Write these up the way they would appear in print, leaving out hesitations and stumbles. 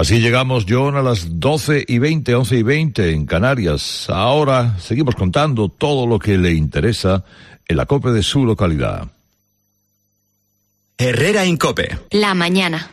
Así llegamos, John, a las 12:20, 11:20 en Canarias. Ahora seguimos contando todo lo que le interesa en la COPE de su localidad. Herrera en COPE. La mañana.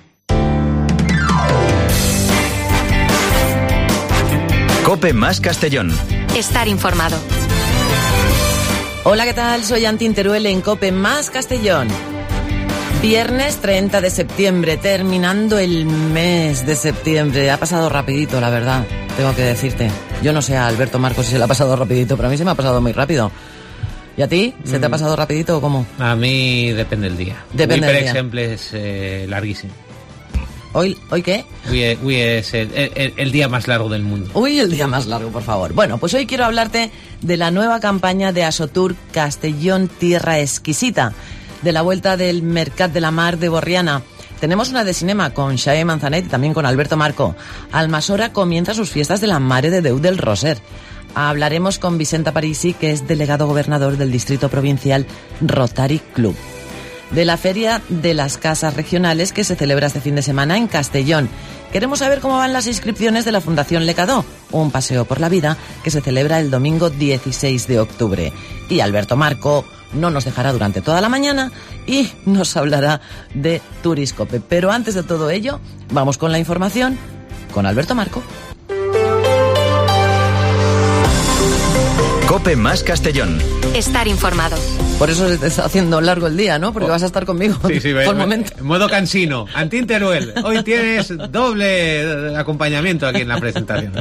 COPE más Castellón. Estar informado. Hola, ¿qué tal? Soy Antín Teruel en COPE más Castellón. Viernes 30 de septiembre, terminando el mes de septiembre. Ha pasado rapidito, la verdad, tengo que decirte. Yo no sé a Alberto Marcos si se le ha pasado rapidito, pero a mí se me ha pasado muy rápido. ¿Y a ti? ¿Se te ha pasado rapidito o cómo? A mí depende del día. Depende del día. Por ejemplo, es larguísimo. ¿Hoy qué? Hoy es el día más largo del mundo. Uy, el día más largo, por favor. Bueno, pues hoy quiero hablarte de la nueva campaña de Asotur Castellón Tierra Exquisita, de la vuelta del Mercat de la Mar de Borriana. Tenemos una de cinema con Xavier Manzanet y también con Alberto Marco. Almasora comienza sus fiestas de la Mare de Déu del Roser. Hablaremos con Vicenta Parisi, que es delegado gobernador del Distrito Provincial Rotary Club. De la Feria de las Casas Regionales, que se celebra este fin de semana en Castellón. Queremos saber cómo van las inscripciones de la Fundación Lecadó, un paseo por la vida que se celebra el domingo 16 de octubre. Y Alberto Marco no nos dejará durante toda la mañana y nos hablará de Turiscope. Pero antes de todo ello, vamos con la información con Alberto Marco. COPE más Castellón. Estar informado. Por eso se te está haciendo largo el día, ¿no? Porque vas a estar conmigo sí, por el momento. Modo cansino. Antín Teruel, hoy tienes doble acompañamiento aquí en la presentación.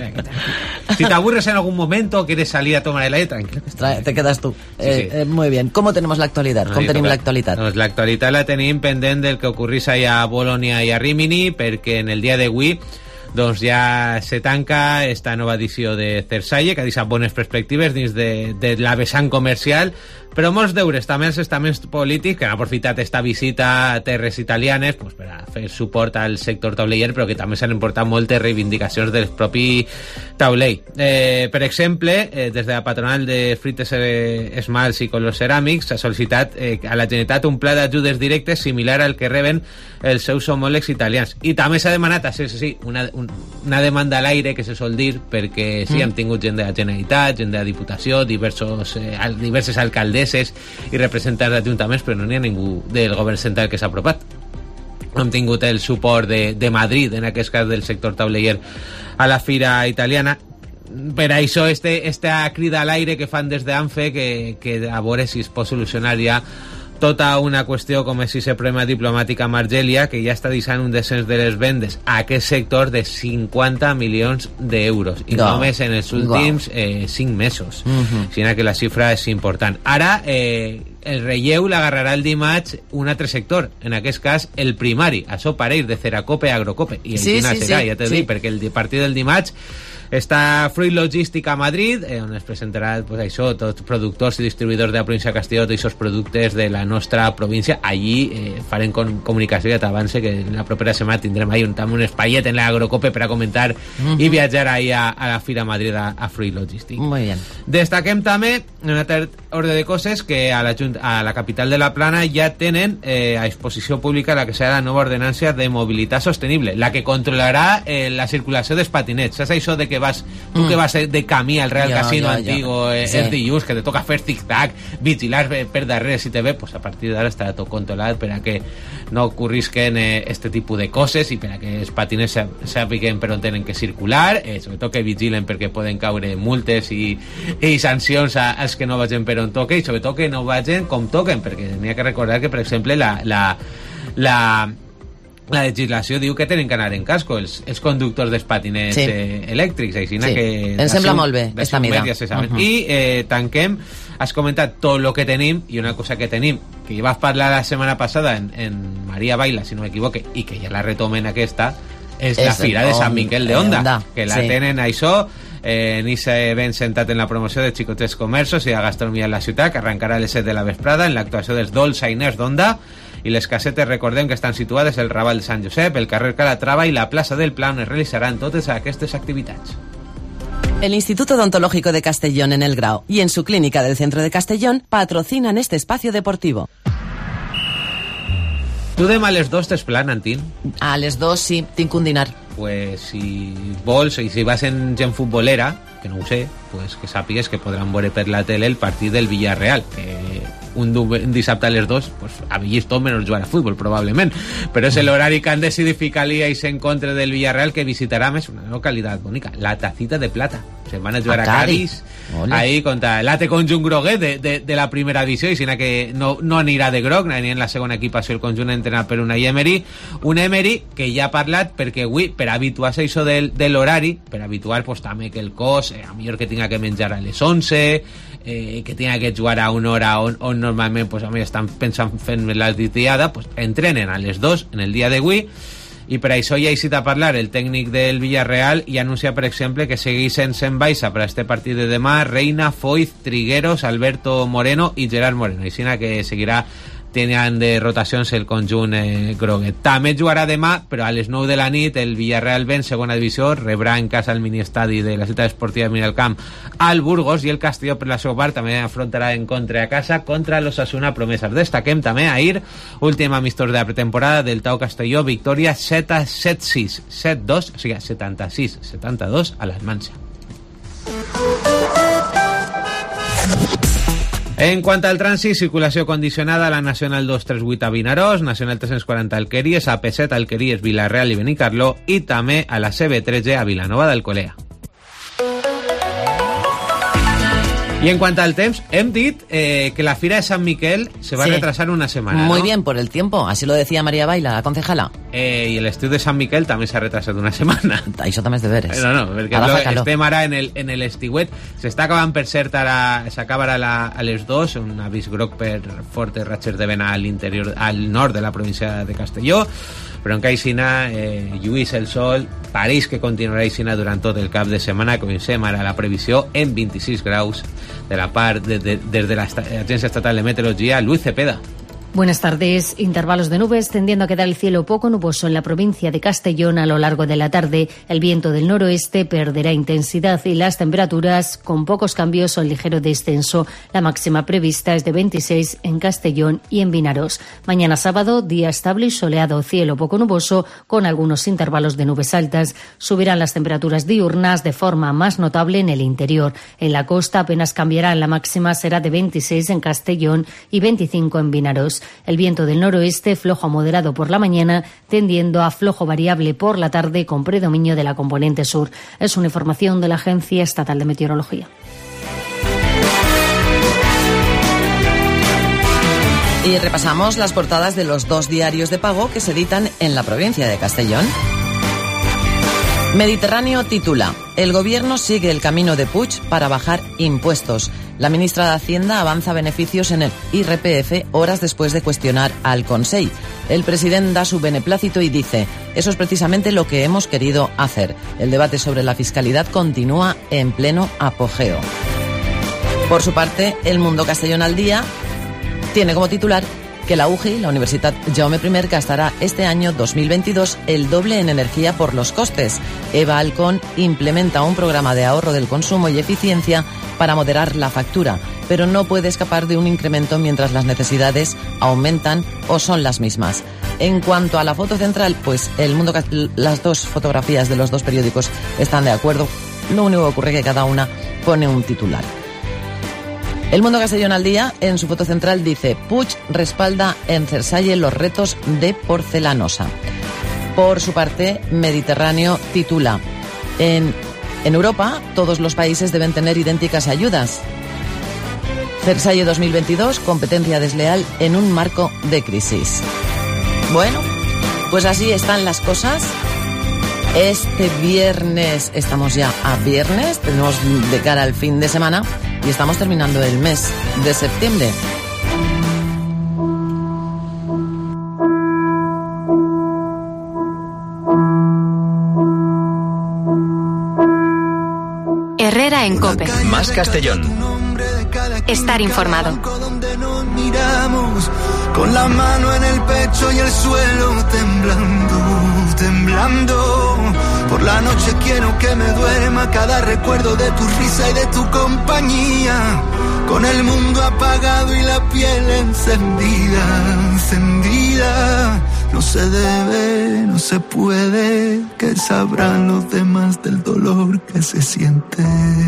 Si te aburres en algún momento, quieres salir a tomar el aire, tranquilo. Te quedas tú. Sí. Muy bien. ¿Cómo tenemos l'actualitat? Com tenim l'actualitat? Doncs l'actualitat la tenim pendent del que ocorrís allà a Bolonia i a Rimini, perquè en el dia d'avui doncs ja se tanca esta nova edició de Cersalle, que ha deixat bones perspectives dins de la vessant comercial, però molts deures també els estaments polítics que han aprofitat esta visita a terres italianes pues, per a fer suport al sector tauleller, però que també s'han importat moltes reivindicacions del propi taulell. Per exemple, des de la patronal de fruites, esmalts i colors ceràmics s'ha sol·licitat a la Generalitat un pla d'ajudes directes similar al que reben els seus homòlegs italians. I també s'ha demanat, sí, una demanda a l'aire, que se sol dir, perquè sí, hem tingut gent de la Generalitat, gent de la Diputació, diverses alcaldesses i representants d'ajuntaments, però no n'hi ha ningú del govern central que s'ha apropat. Hem tingut el suport de Madrid, en aquest cas del sector tauleller, a la fira italiana. Per això esta crida a l'aire que fan des d'ANFE, que a veure si es pot solucionar ja tota una qüestió com és el problema diplomàtic amb Argèlia, que ja està deixant un descens de les vendes a aquest sector de 50 milions d'euros, i només en els últims 5 mesos. Així que la xifra és important. Ara, el relleu l'agarrarà el dimarts un altre sector, en aquest cas el primari, això pareix de Ceracope a Agrocope, i així serà, ja t'he dit, perquè el partit del dimarts està Fruit Logístic a Madrid, on es presentarà pues, això, tots productors i distribuïdors de la província de Castelló, tots aquests productes de la nostra província. Allí farem comunicació, ja t'avance que la propera setmana tindrem ahí un espaiet en l'Agrocope per a comentar i viatjar ahí a la Fira Madrid a Fruit Logístic. Muy bien. Destaquem també, en una altra ordre de coses, que a la capital de la Plana ja tenen a exposició pública la que serà la nova ordenança de mobilitat sostenible, la que controlarà la circulació dels patinets. Saps això de que tú que vas de camí al Real Casino antiguo el dilluns, que te toca fer zig-zag, vigilar per darrere si te ve, pues a partir d'ara estarà tot controlat per a que no ocorrisquen este tipus de coses i per a que els patiners sàpiguen per on tenen que circular, sobretot que vigilen perquè poden caure multes i sancions als que no vagin per on toquen, i sobretot que no vagin com toquen, perquè n'hi ha que recordar que, per exemple, la legislació diu que tenen que anar en casco els conductors dels patinets elèctrics, així que em sembla molt bé esta mida. I tanquem, has comentat tot el que tenim, i una cosa que tenim, que ja vas parlar la setmana passada en Maria Baila, si no m'equivoque, i que ja la retomen aquesta, és la Fira de Sant Miquel de Onda, que la tenen això, Nissa ben sentat en la promoció de xicotets comerços i de gastronomia en la ciutat, que arrencarà a les 7 de la vesprada en l'actuació dels dolçainers d'Onda. I les casetes, recordem que estan situades al Raval de Sant Josep, el carrer Calatrava i la plaça del Pla, on es realitzaran totes aquestes activitats. El Instituto Odontológico de Castellón en El Grau y en su clínica del centro de Castellón patrocinan este espacio deportivo. Tu demà a les 2 tens plan, Antín? A les 2 sí, tinc un dinar. pues si vols i si vas en gent futbolera, que no ho sé, pues que sàpigues que podran veure per la tele el partit del Villarreal, que un dissabte a les 2 pues ha vist tot menys jugar a futbol probablement, però és l'horari que han decidit ficar-li en contra del Villarreal, que visitarà més una localitat bonica, la Tacita de Plata. Se van a jugar a Cádiz ahí contra l'Ate conjunt groguet de la primera divisió, i sinó que no anirà de groc, ni en la segona equipació el conjunt entrenat per un Emery que ja ha parlat perquè avui, per habituar-se a això de l'horari, per habituar pues, també que el cos a millor que tinga que menjar a les 11, que tinga que jugar a una hora on normalment pues, a mi estan pensant fent la diada, pues, entrenen a les 2 en el dia d'avui. I per això ja ha eixit a parlar el tècnic del Villarreal i anuncia, per exemple, que segueixen sent baixa per a este partit de demà Reina, Foyt, Trigueros, Alberto Moreno i Gerard Moreno. Així que seguirà tenint de rotacions el conjunt groguet. També jugarà demà, però a les 9 de la nit el Villarreal B en segona divisió rebrà en casa al miniestadi de la ciutat esportiva de Miralcamp al Burgos, i el Castelló per la seva part també afrontarà encontre a casa contra l'Osasuna Promeses. Destaquem també ahir últim amistós de la pretemporada del Tau Castelló, victòria 7-6, 7-2, o sigui 76-72 a l'Almansa. En quant al trànsit, circulació condicionada a la Nacional 238 a Vinaròs, Nacional 340 a Alqueries, AP7 a Alqueries, Vilareal i Benicarló, i també a la CB13 a Vilanova d'Alcolea. Y en cuanto al temps, hem dit que la Fira de San Miquel se va a retrasar una semana. Muy ¿no? bien, por el tiempo. Así lo decía María Baila, la concejala. Y el estiu de San Miquel també s'ha retrasat una setmana. Això també és deberes. No, perquè estem ara en el estiuet. S'està acabant, per cert, ara s'acabarà a les 2, un avís groc per fortes ratxes de vent a l'interior, al nord de la província de Castelló, però encara aixina lluís el sol, pareix que continuarà aixina durant tot el cap de setmana. Comencem ara la previsió en 26 graus de la part desde la Agencia Estatal de Meteorología, Luis Cepeda. Buenas tardes. Intervalos de nubes tendiendo a quedar el cielo poco nuboso en la provincia de Castellón a lo largo de la tarde. El viento del noroeste perderá intensidad y las temperaturas con pocos cambios o ligero descenso. La máxima prevista es de 26 en Castellón y en Vinaròs. Mañana sábado, día estable y soleado, cielo poco nuboso con algunos intervalos de nubes altas. Subirán las temperaturas diurnas de forma más notable en el interior. En la costa apenas cambiarán, la máxima será de 26 en Castellón y 25 en Vinaròs. El viento del noroeste flojo a moderado por la mañana, tendiendo a flojo variable por la tarde con predominio de la componente sur. Es una información de la Agencia Estatal de Meteorología. Y repasamos las portadas de los 2 diarios de pago que se editan en la provincia de Castellón. Mediterráneo titula: el gobierno sigue el camino de Puig para bajar impuestos. La ministra de Hacienda avanza beneficios en el IRPF horas después de cuestionar al Consell. El presidente da su beneplácito y dice: eso es precisamente lo que hemos querido hacer. El debate sobre la fiscalidad continúa en pleno apogeo. Por su parte, El Mundo Castellón al Día tiene como titular que la UGI, la Universitat Jaume I, gastará este año 2022 el doble en energía por los costes. Eva Alcón implementa un programa de ahorro del consumo y eficiencia para moderar la factura, pero no puede escapar de un incremento mientras las necesidades aumentan o son las mismas. En cuanto a la foto central, pues las 2 fotografías de los 2 periódicos están de acuerdo. Lo único que ocurre es que cada una pone un titular. El Mundo Castellón al Día, en su foto central, dice: Puig respalda en Cersalle los retos de Porcelanosa. Por su parte, Mediterráneo titula: en Europa, todos los países deben tener idénticas ayudas. Cersalle 2022, competencia desleal en un marco de crisis. Bueno, pues así están las cosas. Este viernes, estamos ya a viernes, tenemos de cara al fin de semana y estamos terminando el mes de septiembre. Herrera en COPE. Más Castellón. Estar informado. Con la mano en el pecho y el suelo temblando, temblando. Por la noche quiero que me duerma cada recuerdo de tu risa y de tu compañía. Con el mundo apagado y la piel encendida, encendida. No se debe, no se puede, que sabrán los demás del dolor que se siente.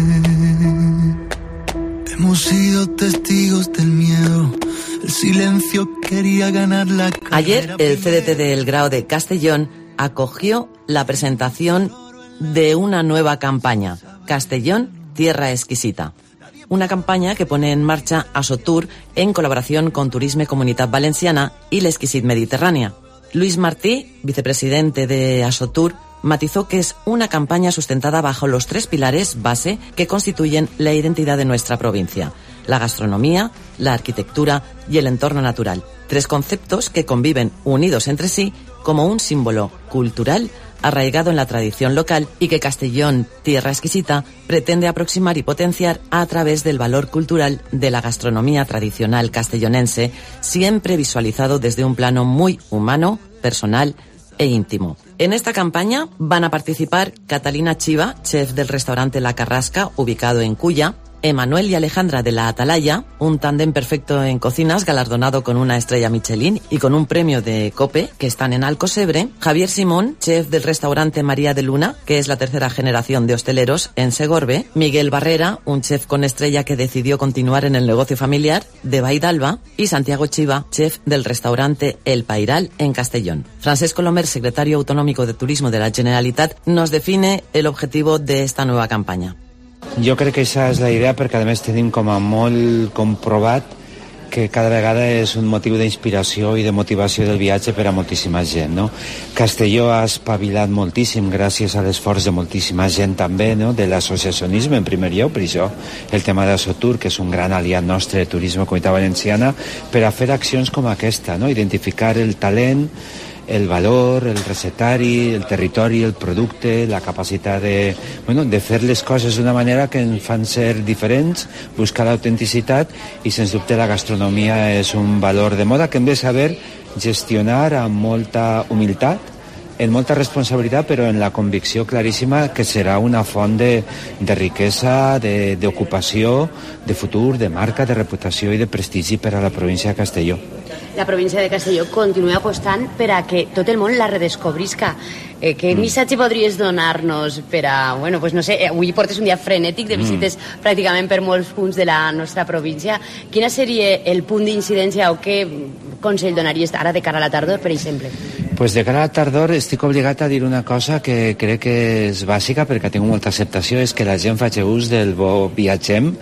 Hemos sido testigos del miedo, el silencio quería ganar la carrera. Ayer el CDT del Grao de Castellón acogió la presentación de una nueva campaña, Castellón, Tierra Exquisita. Una campaña que pone en marcha Asotur en colaboración con Turisme Comunitat Valenciana y l'Exquisit Mediterránea. Luis Martí, vicepresidente de Asotur, matizó que es una campaña sustentada bajo los 3 pilares base que constituyen la identidad de nuestra provincia: la gastronomía, la arquitectura y el entorno natural. 3 conceptos que conviven unidos entre sí como un símbolo cultural arraigado en la tradición local y que Castellón, Tierra Exquisita, pretende aproximar y potenciar a través del valor cultural de la gastronomía tradicional castellonense, siempre visualizado desde un plano muy humano, personal e íntimo. En esta campaña van a participar Catalina Chiva, chef del restaurante La Carrasca, ubicado en Cuya, Emanuel y Alejandra de la Atalaya, un tándem perfecto en cocinas galardonado con una estrella Michelin y con un premio de COPE, que están en Alcocebre, Javier Simón, chef del restaurante María de Luna, que es la 3ª generación de hosteleros en Segorbe, Miguel Barrera, un chef con estrella que decidió continuar en el negocio familiar de Baidalba, y Santiago Chiva, chef del restaurante El Pairal en Castellón. Francesc Colomer, secretario autonómico de Turismo de la Generalitat, nos define el objetivo de esta nueva campaña. Jo crec que aquesta és la idea perquè a més tenim com a molt comprovat que cada vegada és un motiu d'inspiració i de motivació del viatge per a moltíssima gent, no? Castelló ha espavilat moltíssim gràcies a l'esforç de moltíssima gent també, no? De l'associacionisme en primer lloc, per això el tema d'Asotur, que és un gran aliat nostre de Turisme Comunitat Valenciana, per a fer accions com aquesta, no? Identificar el talent, el valor, el recetari, el territori, el producte, la capacitat de fer les coses d'una manera que ens fan ser diferents, buscar l'autenticitat, i sens dubte la gastronomia és un valor de moda que hem de saber gestionar amb molta humilitat, en molta responsabilitat, però en la convicció claríssima que serà una font de riquesa, d'ocupació, de futur, de marca, de reputació i de prestigi per a la província de Castelló. La província de Castelló continua apostant per a que tot el món la redescobrisca. Què missatge podries donar-nos per a... Bueno, pues no sé, avui portes un dia frenètic de visites pràcticament per molts punts de la nostra província. Quina seria el punt d'incidència o què consell donaries ara de cara a la tardor, per exemple? Pues de cara a la tardor estic obligat a dir una cosa que crec que és bàsica perquè tinc molta acceptació, és que la gent faci ús del bo viatgem,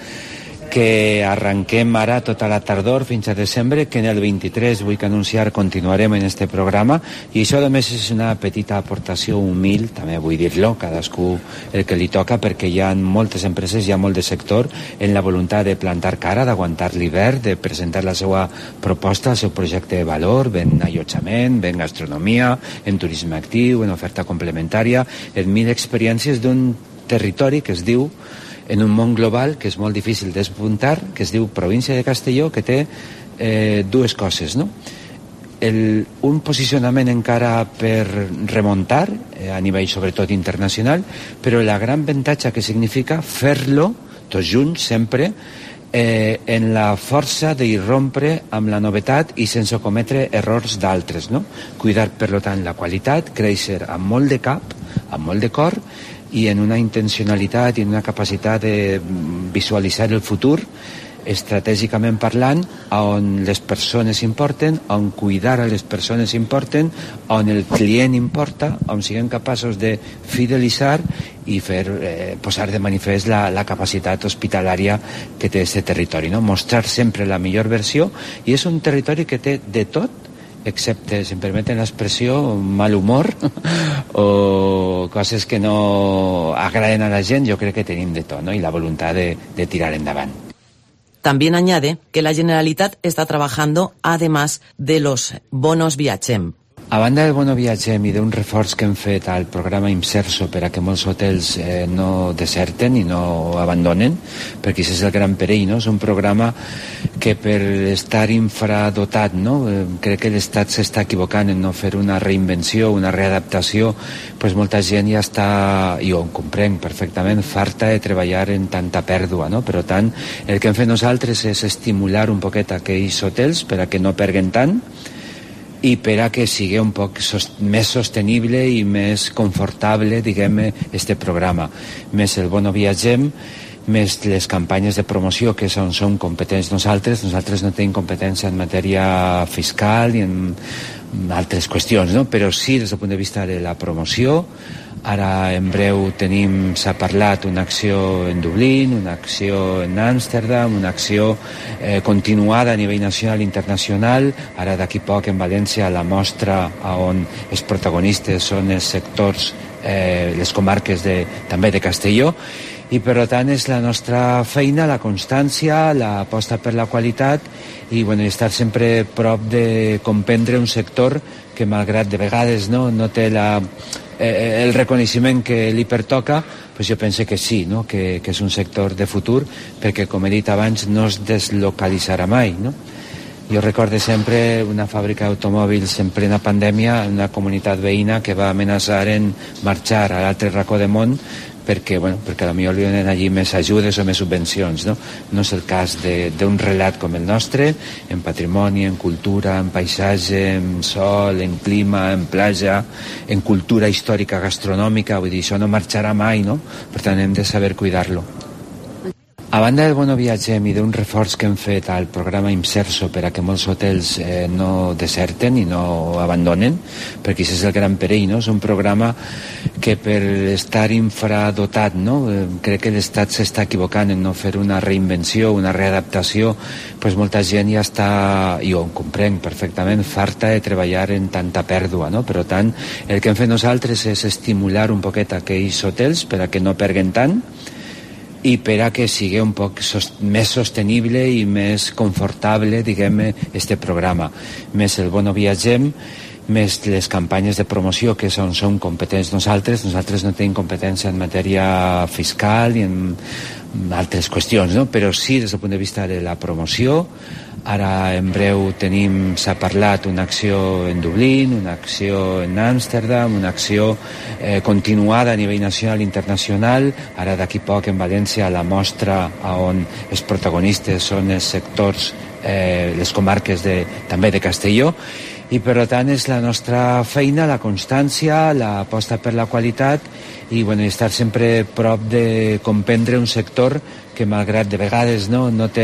que arranquem ara tota la tardor fins a desembre, que en el 23 vull que anunciar continuarem en este programa, i això a més és una petita aportació humil, també vull dir-lo, cadascú el que li toca, perquè hi ha moltes empreses, hi ha molt de sector en la voluntat de plantar cara, d'aguantar l'hivern, de presentar la seva proposta, el seu projecte de valor, ben allotjament, ben gastronomia, en turisme actiu, en oferta complementària, en 1000 experiències d'un territori que es diu, en un món global que és molt difícil despuntar, que es diu província de Castelló, que té 2 coses, no? Un posicionament encara per remuntar, a nivell sobretot internacional, però la gran avantatge que significa fer-lo tots junts, sempre, en la força d'irrompre amb la novetat i sense cometre errors d'altres, no? Cuidar, per tant, la qualitat, créixer amb molt de cap, amb molt de cor, i en una intencionalitat i en una capacitat de visualitzar el futur, estratègicament parlant, on les persones importen, on cuidar a les persones importen, on el client importa, on siguem capaços de fidelitzar i posar de manifest la capacitat hospitalària que té aquest territori, no? Mostrar sempre la millor versió, i és un territori que té de tot, excepte, si em permeten l'expressió, mal humor o coses que no agraden a la gent. Jo crec que tenim de tot, ¿no? Y la voluntad de tirar endavant. También añade que la Generalitat está trabajando además de los bonos Viatgem. A banda del bono viatgem i d'un reforç que hem fet al programa Imserso per a que molts hotels no deserten i no abandonen, perquè aquest és el gran perill, no? És un programa que per estar infradotat, no? Crec que l'Estat s'està equivocant en no fer una reinvenció, una readaptació, pues molta gent ja està, i ho comprenc perfectament, farta de treballar en tanta pèrdua, no? Per tant, el que hem fet nosaltres és estimular un poquet aquells hotels per a que no perguen tant, i per a que sigui un poc més sostenible i més confortable, diguem, este programa. Més el Bono Viatgem, més les campanyes de promoció que som competents nosaltres no tenim competència en matèria fiscal i en altres qüestions, no? Però sí des del punt de vista de la promoció. Ara en breu s'ha parlat una acció en Dublín, una acció en Amsterdam, una acció continuada a nivell nacional i internacional. Ara d'aquí poc en València la mostra on els protagonistes són els sectors, les comarques també de Castelló. I per tant és la nostra feina, la constància, l'aposta per la qualitat i estar sempre prop de comprendre un sector que malgrat de vegades no té el reconeixement que li pertoca, jo penso que sí, no? que és un sector de futur perquè, com he dit abans, no es deslocalitzarà mai. No? Jo recordo sempre una fàbrica d'automòbils en plena pandèmia, una comunitat veïna que va amenaçar en marxar a l'altre racó de món perquè potser li donen allí més ajudes o més subvencions. No és el cas d'un relat com el nostre, en patrimoni, en cultura, en paisatge, en sol, en clima, en platja, en cultura històrica gastronòmica, vull dir, això no marxarà mai, no? Per tant, hem de saber cuidar-lo. A banda del Bono Viatgem i d'un reforç que hem fet al programa Imserso per a que molts hotels no deserten i no abandonen, perquè això és el gran perill, no? És un programa que per estar infradotat, no? Crec que l'Estat s'està equivocant en no fer una reinvenció, una readaptació, doncs molta gent ja està, i ho comprenc perfectament, farta de treballar en tanta pèrdua, no? Per tant, el que hem fet nosaltres és estimular un poquet aquells hotels per a que no perguen tant i per a que sigui un poc més sostenible i més confortable, diguem, este programa. Més el Bono Viatgem, més les campanyes de promoció que som competents nosaltres no tenim competència en matèria fiscal i en altres qüestions, no? Però sí des del punt de vista de la promoció. Ara en breu s'ha parlat una acció en Dublín, una acció en Amsterdam, una acció continuada a nivell nacional i internacional. Ara d'aquí poc en València la mostra on els protagonistes són els sectors, les comarques també de Castelló. I per tant és la nostra feina, la constància, l'aposta per la qualitat i estar sempre prop de comprendre un sector que malgrat de vegades no té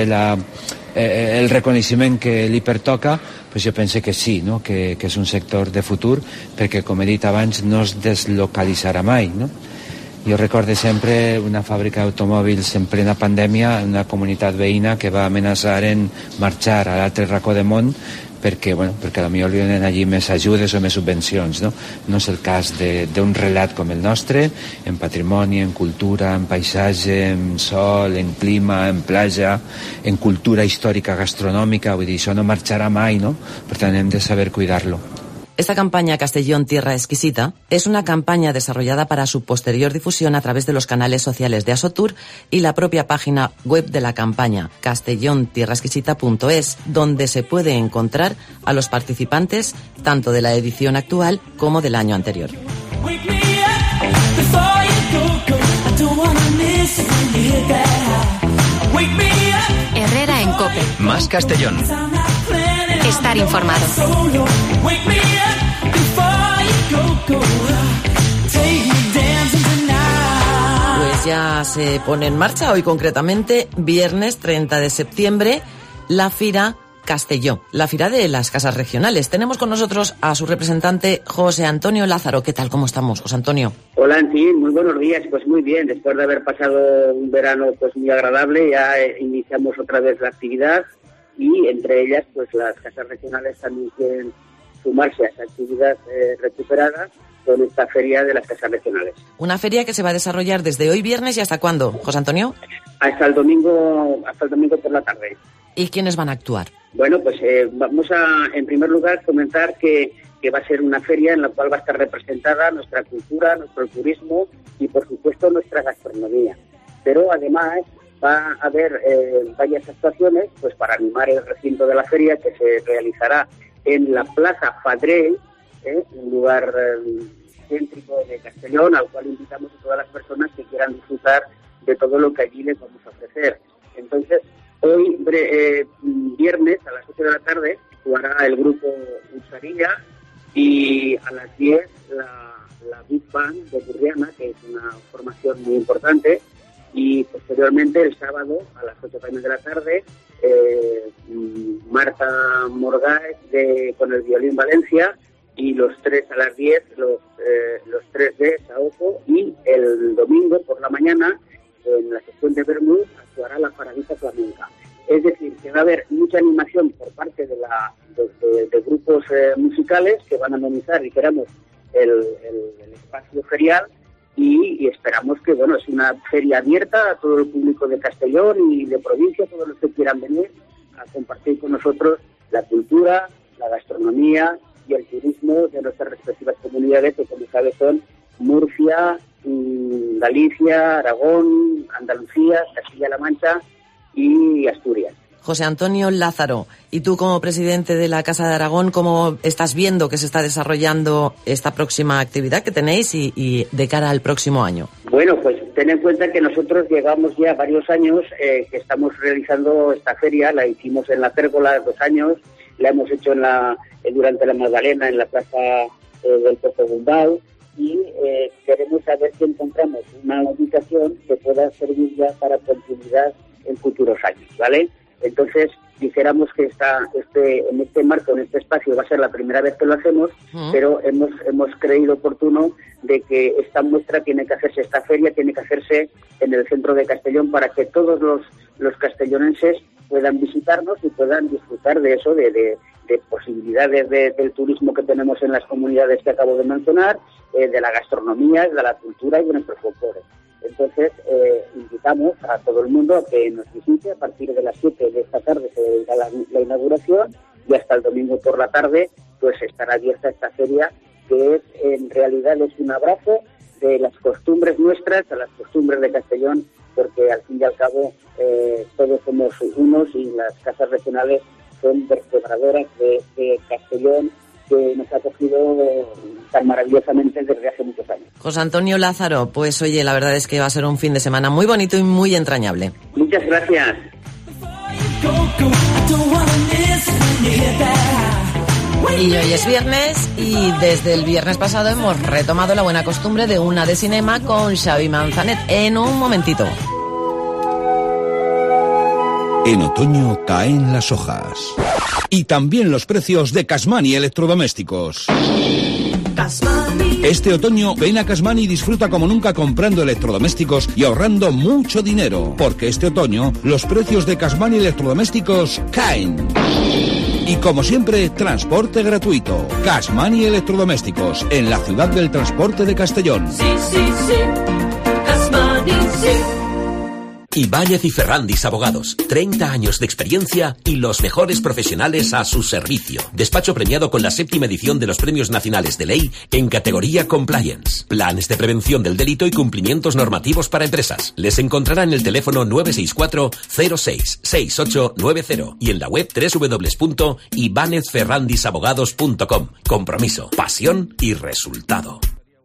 el reconeixement que li pertoca, jo penso que sí, no? que és un sector de futur perquè, com he dit abans, no es deslocalitzarà mai. No? Jo recordo sempre una fàbrica d'automòbils en plena pandèmia, una comunitat veïna que va amenaçar en marxar a l'altre racó de món perquè potser li donen allí més ajudes o més subvencions. No és el cas d'un relat com el nostre, en patrimoni, en cultura, en paisatge, en sol, en clima, en platja, en cultura històrica gastronòmica, vull dir, això no marxarà mai, no? Per tant, hem de saber cuidar-lo. Esta campaña Castellón Tierra Exquisita es una campaña desarrollada para su posterior difusión a través de los canales sociales de Asotur y la propia página web de la campaña, castellontierraexquisita.es, donde se puede encontrar a los participantes tanto de la edición actual como del año anterior. Herrera en COPE. Más Castellón. Estar informado. Pues ya se pone en marcha hoy concretamente, viernes 30 de septiembre, la Fira Castelló, la Fira de las Casas Regionales. Tenemos con nosotros a su representante José Antonio Lázaro. ¿Qué tal? ¿Cómo estamos, José Antonio? Hola, Antín, muy buenos días. Pues muy bien, después de haber pasado un verano pues muy agradable, ya iniciamos otra vez la actividad y entre ellas pues las casas regionales también quieren sumarse a esa actividad recuperada con esta feria de las casas regionales. Una feria que se va a desarrollar desde hoy viernes y ¿hasta cuándo, José Antonio? Hasta el domingo por la tarde. ¿Y quiénes van a actuar? Bueno, pues vamos a, en primer lugar, comentar que va a ser una feria en la cual va a estar representada nuestra cultura, nuestro turismo y, por supuesto, nuestra gastronomía. Pero, además, va a haber varias actuaciones pues para animar el recinto de la feria que se realizará en la Plaza Fadrell, un lugar céntrico de Castellón, al cual invitamos a todas las personas que quieran disfrutar de todo lo que allí les vamos a ofrecer. Entonces, hoy, viernes, a las 8 de la tarde, actuará el grupo Usaría, y a las 10 la Big Band de Burriana, que es una formación muy importante, y posteriormente el sábado a las 8 de la tarde Marta Morgáez con el violín Valencia, y los 3 a las 10 los 3 de Saoco, y el domingo por la mañana en la sección de Bermud actuará la Paradisa Flamenca. Es decir, que va a haber mucha animación por parte de grupos musicales que van a amenizar, dijéramos, el espacio ferial, y esperamos que, bueno, es una feria abierta a todo el público de Castellón y de provincia, todos los que quieran venir a compartir con nosotros la cultura, la gastronomía y el turismo de nuestras respectivas comunidades, que como sabes son Murcia, Galicia, Aragón, Andalucía, Castilla-La Mancha y Asturias. José Antonio Lázaro, y tú como presidente de la Casa de Aragón, ¿cómo estás viendo que se está desarrollando esta próxima actividad que tenéis y de cara al próximo año? Bueno, pues ten en cuenta que nosotros llevamos ya varios años que estamos realizando esta feria. La hicimos en la Pérgola 2 años, la hemos hecho durante la Magdalena en la Plaza del Puerto Bumbao, y queremos saber si encontramos una ubicación que pueda servir ya para continuidad en futuros años, ¿vale? Entonces, dijéramos que en este marco, en este espacio, va a ser la primera vez que lo hacemos, pero hemos creído oportuno de que esta muestra tiene que hacerse, esta feria tiene que hacerse en el centro de Castellón, para que todos los castellonenses puedan visitarnos y puedan disfrutar de eso, de posibilidades del turismo que tenemos en las comunidades que acabo de mencionar, de la gastronomía, de la cultura y de nuestros folclores. Entonces, invitamos a todo el mundo a que nos visite. A partir de las 7 de esta tarde se dará la inauguración, y hasta el domingo por la tarde pues estará abierta esta feria, que en realidad es un abrazo de las costumbres nuestras a las costumbres de Castellón, porque al fin y al cabo todos somos unos, y las casas regionales son vertebradoras de Castellón, que nos ha acogido tan maravillosamente desde hace muchos años. José Antonio Lázaro, pues oye, la verdad es que va a ser un fin de semana muy bonito y muy entrañable. Muchas gracias. Y hoy es viernes, y desde el viernes pasado hemos retomado la buena costumbre de una de cinema con Xavi Manzanet. En un momentito. En otoño caen las hojas. Y también los precios de Casmani Electrodomésticos. Este otoño ven a Casmani y disfruta como nunca comprando electrodomésticos y ahorrando mucho dinero. Porque este otoño los precios de Casmani Electrodomésticos caen. Y como siempre, transporte gratuito. Casmani Electrodomésticos, en la ciudad del transporte de Castellón. Sí, sí, sí. Casmani, sí. Ibáñez y Ferrandis Abogados, 30 años de experiencia y los mejores profesionales a su servicio. Despacho premiado con la 7ª edición de los Premios Nacionales de Ley en categoría Compliance. Planes de prevención del delito y cumplimientos normativos para empresas. Les encontrará en el teléfono 964 06 6890 y en la web www.ibanezferrandisabogados.com. Compromiso, pasión y resultado.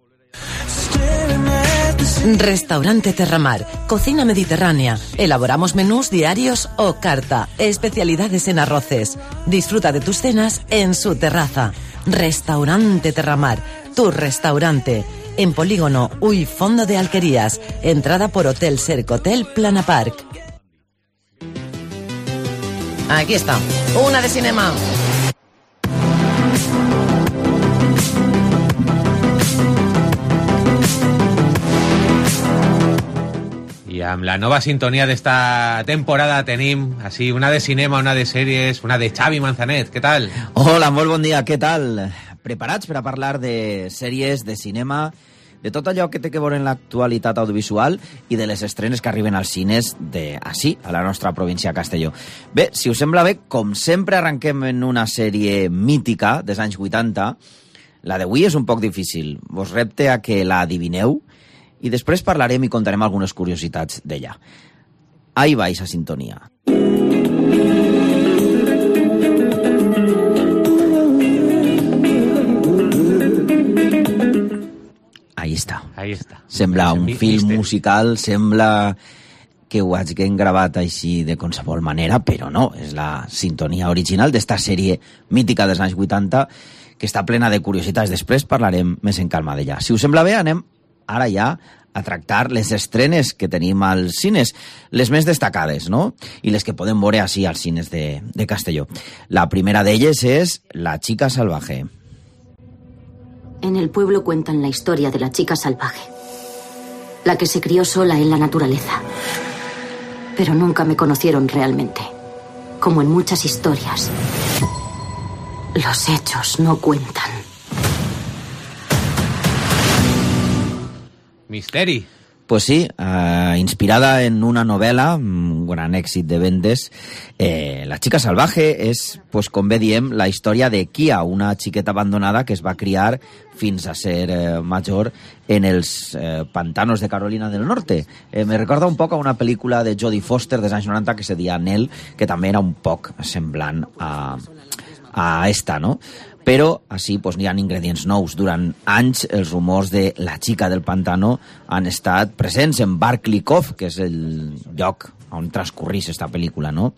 Restaurante Terramar, cocina mediterránea. Elaboramos menús diarios o carta, especialidades en arroces. Disfruta de tus cenas en su terraza. Restaurante Terramar, tu restaurante. En Polígono Uy Fondo de Alquerías, entrada por Hotel Sercotel Plana Park. Aquí está, una de cinema. I amb la nova sintonia d'esta temporada tenim així una de cinema, una de sèries, una de Xavi Manzanet. Què tal? Hola, molt bon dia, què tal? Preparats per a parlar de sèries, de cinema, de tot allò que té que veure en l'actualitat audiovisual i de les estrenes que arriben als cines d'ací, a la nostra província de Castelló. Bé, si us sembla bé, com sempre arrenquem en una sèrie mítica dels anys 80. La d'avui és un poc difícil. Vos repte a que la adivineu i després parlarem i contarem algunes curiositats d'ella. Ahí va esa sintonia. Ahí està. Ahí està. Sembla un film musical, sembla que ho haguen gravat així de qualsevol manera, però no, és la sintonia original d'esta sèrie mítica dels anys 80 que està plena de curiositats. Després parlarem més en calma d'ella. Si us sembla bé, anem ara ja a tractar les estrenes que tenim als cines, les més destacades, no? I les que podem veure així als cines de Castelló. La primera d'elles és La chica salvaje. En el pueblo cuentan la historia de la chica salvaje, la que se crió sola en la naturaleza. Pero nunca me conocieron realmente. Como en muchas historias, los hechos no cuentan. Misteri. Pues sí, inspirada en una novela, un gran èxit de vendes, La chica salvaje és, pues, com bé diem, la història de Kia, una xiqueta abandonada que es va criar fins a ser major en els pantanos de Carolina del Norte. Me recorda un poc a una pel·lícula de Jodie Foster dels anys 90 que se deia Nell, que també era un poc semblant a esta, no? Però així pues, n'hi ha ingredients nous. Durant anys els rumors de La chica del pantano han estat presents en Barkley Cove, que és el lloc on transcorrís aquesta pel·lícula, no?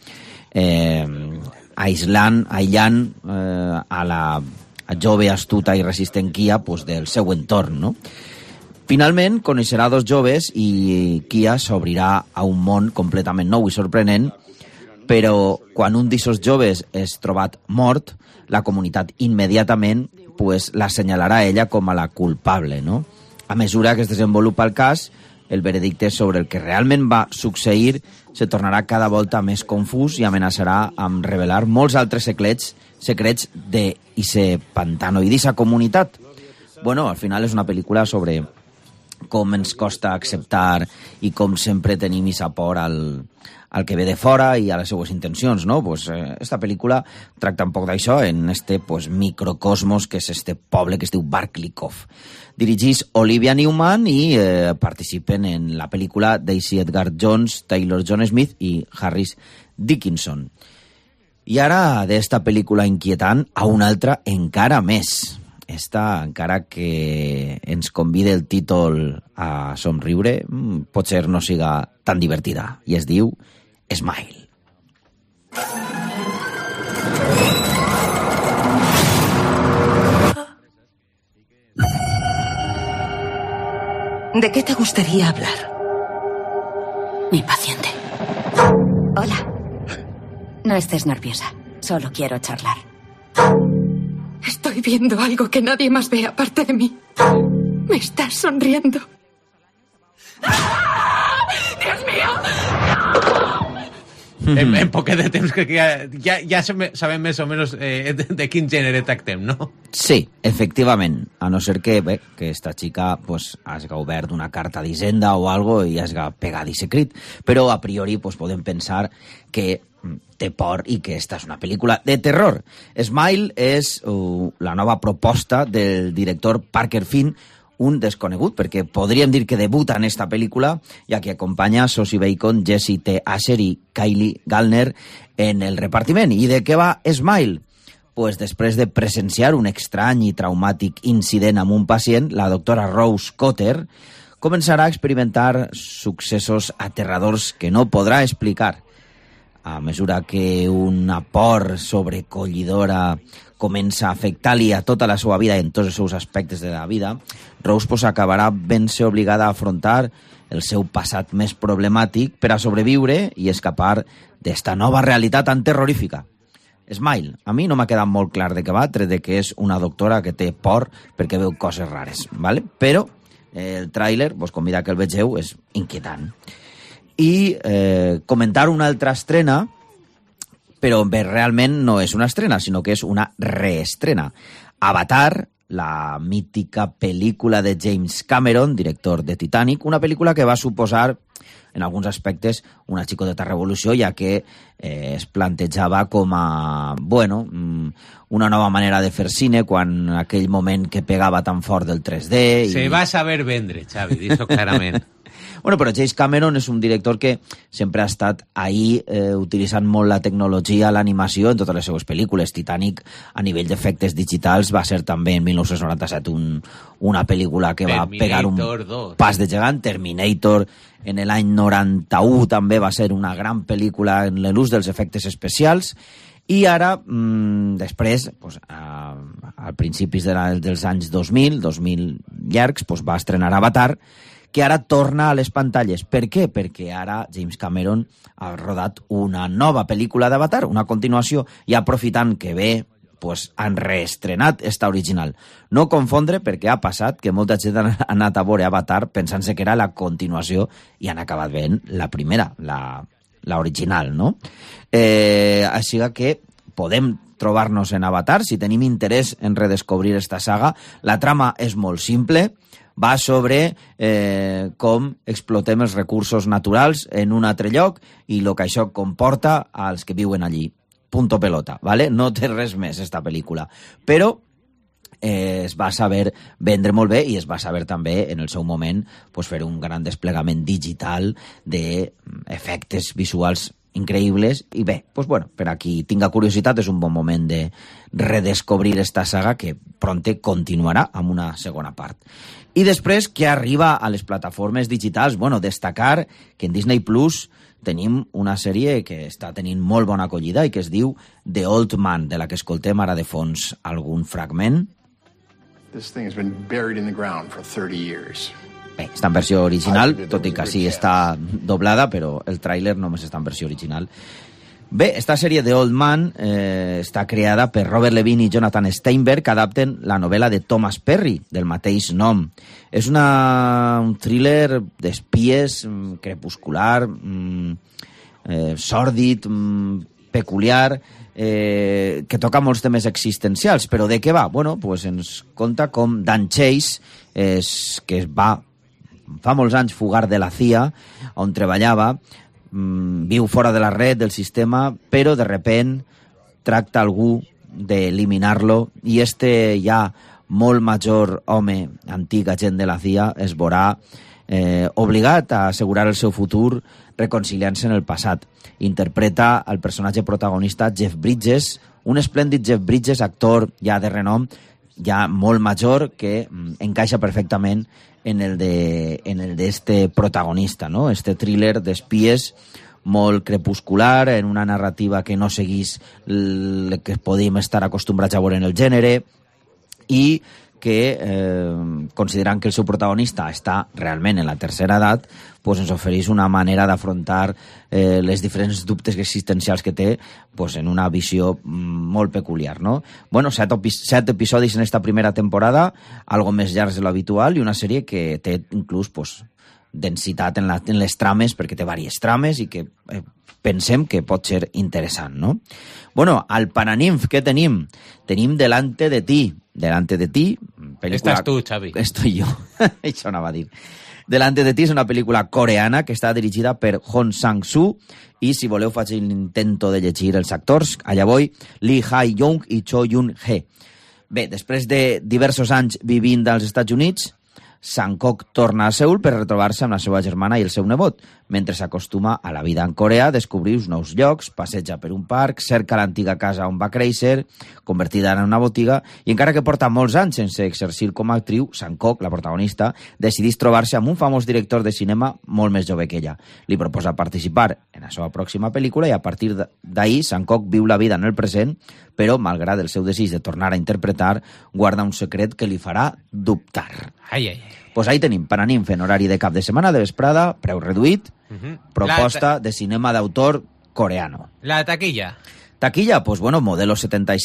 Aïllant a la jove astuta i resistent Kia pues, del seu entorn, no? Finalment coneixerà dos joves i Kia s'obrirà a un món completament nou i sorprenent, però quan un d'aquests joves és trobat mort, la comunitat immediatament pues, l'assenyalarà a ella com a la culpable, no? A mesura que es desenvolupa el cas, el veredicte sobre el que realment va succeir se tornarà cada volta més confús i amenaçarà amb revelar molts altres secrets d'ese pantano i d'esa comunitat. Bueno, al final és una pel·lícula sobre com ens costa acceptar i com sempre tenim esa por al que ve de fora i a les seues intencions, no? Pues, esta pel·lícula tracta un poc d'això en este pues, microcosmos que és este poble que es diu Barkley Cove. Dirigís Olivia Newman i participen en la pel·lícula Daisy Edgar Jones, Taylor John Smith i Harris Dickinson. I ara d'esta pel·lícula inquietant a una altra encara més. Esta, encara que ens convida el títol a somriure, potser no siga tan divertida. I es diu Smile. ¿De qué te gustaría hablar? Mi paciente. Hola. No estés nerviosa. Solo quiero charlar. Estoy viendo algo que nadie más ve aparte de mí. Me estás sonriendo. ¡Dios mío! En poquet de temps que ja sabem més o menys de quin gènere tractem, no? Sí, efectivament. A no ser que esta xica pues, hagi obert una carta d'Hisenda o algo i hagi pegat i secret. Però a priori pues, podem pensar que té por i que esta és una pel·lícula de terror. Smile és la nova proposta del director Parker Finn, un desconegut, perquè podríem dir que debuta en esta pel·lícula, ja que acompanya Sosie Bacon, Jesse T. Asher i Kylie Gallner en el repartiment. I de què va Smile? Pues després de presenciar un estrany i traumàtic incident amb un pacient, la doctora Rose Cotter començarà a experimentar successos aterradors que no podrà explicar. A mesura que una por sobrecollidora comença a afectar-li a tota la seva vida en tots els seus aspectes de la vida, Rose pues, acabarà ben-se obligada a afrontar el seu passat més problemàtic per a sobreviure i escapar d'esta nova realitat tan terrorífica. Smile, a mi no m'ha quedat molt clar de què va, tret de que és una doctora que té por perquè veu coses rares, ¿vale? Però el tràiler, pues, convida que el vegeu, és inquietant. I comentar una altra estrena, però realment no és una estrena, sinó que és una reestrena. Avatar, la mítica pel·lícula de James Cameron, director de Titanic, una pel·lícula que va suposar, en alguns aspectes, una xicoteta revolució, ja que es plantejava com a, bueno, una nova manera de fer cine, quan aquell moment que pegava tan fort del 3D... Se va saber vendre, Xavi, d'això clarament. Bueno, però James Cameron és un director que sempre ha estat ahí utilitzant molt la tecnologia, l'animació en totes les seues pel·lícules. Titanic, a nivell d'efectes digitals, va ser també en 1997 una pel·lícula que va pegar un pas de gegant. Terminator, en l'any 91 també va ser una gran pel·lícula en l'ús dels efectes especials. I ara, després, pues, a principis dels anys 2000 llargs, pues, va estrenar Avatar, que ara torna a les pantalles. Per què? Perquè ara James Cameron ha rodat una nova pel·lícula d'Avatar, una continuació, i aprofitant que ve, pues, han reestrenat esta original. No confondre, perquè ha passat que molta gent ha anat a veure Avatar pensant-se que era la continuació i han acabat veient la primera, la original, no? Així que podem trobar-nos en Avatar si tenim interès en redescobrir esta saga. La trama és molt simple, va sobre com explotem els recursos naturals en un altre lloc i el que això comporta als que viuen allí. Punto pelota, ¿vale? No té res més esta pel·lícula. Però es va saber vendre molt bé i es va saber també en el seu moment pues, fer un gran desplegament digital d'efectes visuals increïbles i bé, pues bueno, per a qui tinga curiositat és un bon moment de redescobrir esta saga que pronte continuarà amb una segona part. I després que arriba a les plataformes digitals, bueno, destacar que en Disney Plus tenim una sèrie que està tenint molt bona acollida i que es diu The Old Man, de la que escoltem ara de fons algun fragment. This thing has been buried in the ground for 30 years. Bé, està en versió original, tot i que sí està doblada, però el tràiler només està en versió original. Bé, esta sèrie The Old Man està creada per Robert Levine i Jonathan Steinberg, que adapten la novel·la de Thomas Perry, del mateix nom. És un thriller d'espies, crepuscular, sòrdid, peculiar, que toca molts temes existencials. Però de què va? Bueno, pues ens conta com Dan Chase, que va fa molts anys fugar de la CIA, on treballava, viu fora de la red, del sistema, però de repent tracta algú d'eliminar-lo i este ja molt major home, antic agent de la CIA, es veurà obligat a assegurar el seu futur reconciliant-se en el passat. Interpreta el personatge protagonista Jeff Bridges, un esplèndid Jeff Bridges, actor ja de renom, ja molt major, que encaixa perfectament en el d'este protagonista, no? Este thriller d'espies molt crepuscular, en una narrativa que no seguís el que podíem estar acostumbrats a veure en el gènere i que, considerant que el seu protagonista està realment en la tercera edat, pues ens ofereix una manera d'afrontar les diferents dubtes existencials que té pues, en una visió molt peculiar, no? Bueno, 7 episodis en esta primera temporada, algo més llargs de l'habitual, i una sèrie que té inclús pues, densitat en les trames, perquè té diverses trames i que pensem que pot ser interessant, no? Bueno, al Paraninf, què tenim? Tenim Delante de ti. Delante de ti, pel·lícula... Estàs tu, Xavi. Estoy yo. Això anava a dir. Delante de ti és una pel·lícula coreana que està dirigida per Hong Sang-soo i, si voleu, faig l'intento de llegir els actors. Allà voy, Lee Hae-young i Cho Yun-hee. Bé, després de diversos anys vivint als Estats Units, Sang-ok torna a Seul per retrobar-se amb la seva germana i el seu nebot. Mentre s'acostuma a la vida en Corea, descobriu nous llocs, passeja per un parc, cerca l'antiga casa on va créixer, convertida en una botiga, i encara que porta molts anys sense exercir com a actriu, Sang-ok, la protagonista, decideix trobar-se amb un famós director de cinema molt més jove que ella. Li proposa participar en la seva pròxima pel·lícula i a partir d'ahir Sang-ok viu la vida en el present, però, malgrat el seu desig de tornar a interpretar, guarda un secret que li farà dubtar. Ai, ai, ai. Pues ahí tenim Paraninf en horari de cap de setmana, de vesprada, preu reduït, proposta de cinema d'autor coreano. La taquilla. Taquilla, pues bueno, Modelo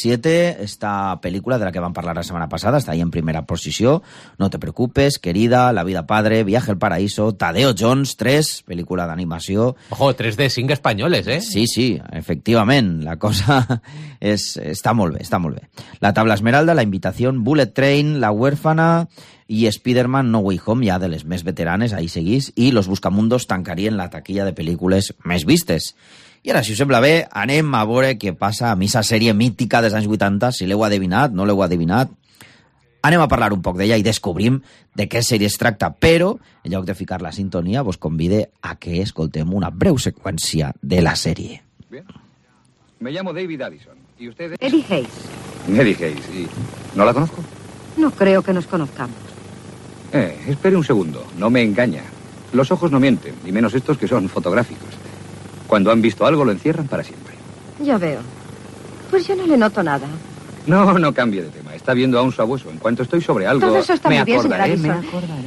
77, esta película de la que van parlar la semana pasada, está ahí en primera posició. No te preocupes, Querida, La vida padre, Viaje al paraíso, Tadeo Jones 3, pel·lícula d'animació. Ojo, 3 de 5 espanyoles, eh? Sí, sí, efectivament, la cosa està molt bé, està molt bé. La tabla esmeralda, La invitación, Bullet Train, La huérfana i Spider-Man No Way Home, ja de les més veteranes, ahí seguís, i Los Buscamundos tancarien la taquilla de pel·lícules més vistes. I ara, si us sembla bé, anem a veure què passa amb aquesta sèrie mítica dels anys 80, si l'heu adivinat, no l'heu adivinat. Anem a parlar un poc d'ella i descobrim de què sèrie es tracta, però en lloc de ficar la sintonia vos convide a que escoltem una breu seqüència de la sèrie. Bien. Me llamo David Addison. ¿Y usted es? Eddie Hayes. Eddie Hayes. ¿Y no la conozco? No creo que nos conozcamos. Espere un segundo. No me engaña. Los ojos no mienten, y menos estos que son fotográficos. Cuando han visto algo lo encierran para siempre. Ya veo. Pues yo no le noto nada. No cambie de tema. Está viendo a un sabueso. En cuanto estoy sobre algo, Todo eso está me muy bien, señora acordaré. Addison.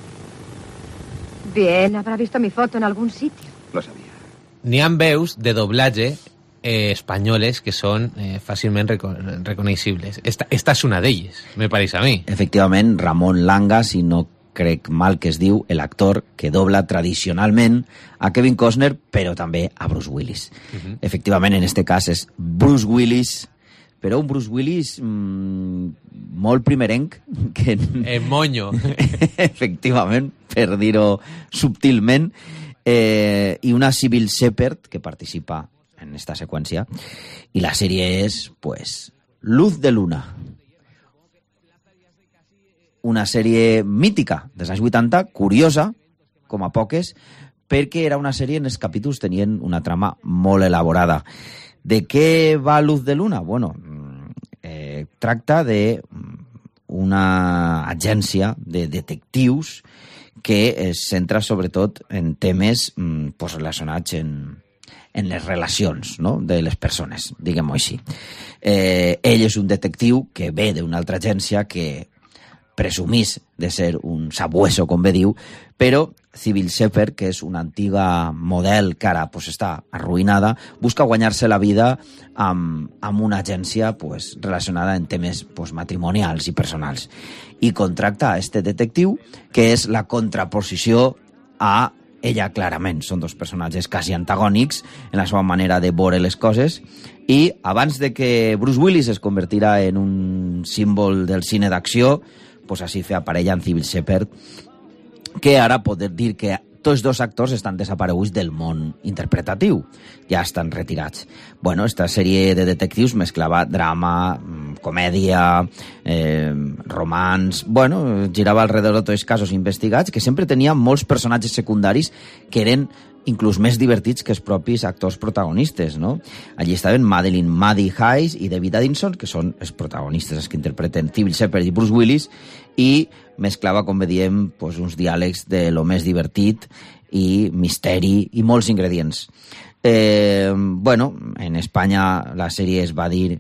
Bien, habrá visto mi foto en algún sitio. Lo sabía. N'hi ha veus de doblatge espanyoles que són fàcilment reconeixibles. Esta és una d'elles, me pareix a mi. Efectivament, Ramon Langa, si no crec mal que es diu, el actor que dobla tradicionalment a Kevin Costner, però també a Bruce Willis. Efectivament, en este cas és Bruce Willis, però un Bruce Willis molt primerenc. Que... El moño. Efectivament, per dir-ho subtilment, i una Sybil Shepherd que participa en esta seqüència, i la sèrie és, pues, Luz de Luna. Una sèrie mítica dels anys 80, curiosa, com a poques, perquè era una sèrie en els capítols tenien una trama molt elaborada. De què va Luz de Luna? Bueno, tracta de una agència de detectius que es centra sobretot en temes pues, relacionats en les relacions, no?, de les persones, diguem-ho així. Ell és un detectiu que ve d'una altra agència que presumís de ser un sabueso, com bé diu, però Sybil Shepherd, que és una antiga model que ara pues, està arruïnada, busca guanyar-se la vida amb una agència pues, relacionada en temes pues, matrimonials i personals. I contracta a este detectiu, que és la contraposició a ella, clarament. Són dos personatges quasi antagònics en la seva manera de veure les coses, i abans de que Bruce Willis es convertirà en un símbol del cine d'acció, pues així feia parella amb Sybil Shepherd, que ara poder dir que tots dos actors estan desapareguts del món interpretatiu, ja estan retirats. Bueno, esta sèrie de detectius mesclava drama, comèdia, romans... Bueno, girava alrededor de tots els casos investigats, que sempre tenia molts personatges secundaris que eren inclús més divertits que els propis actors protagonistes, no? Allí estaven Maddie Hayes i David Addison, que són els protagonistes, els que interpreten Sybil Shepherd i Bruce Willis, i mesclava, com diem, pues, uns diàlegs de lo més divertit i misteri i molts ingredients. Bueno, en Espanya la sèrie es va dir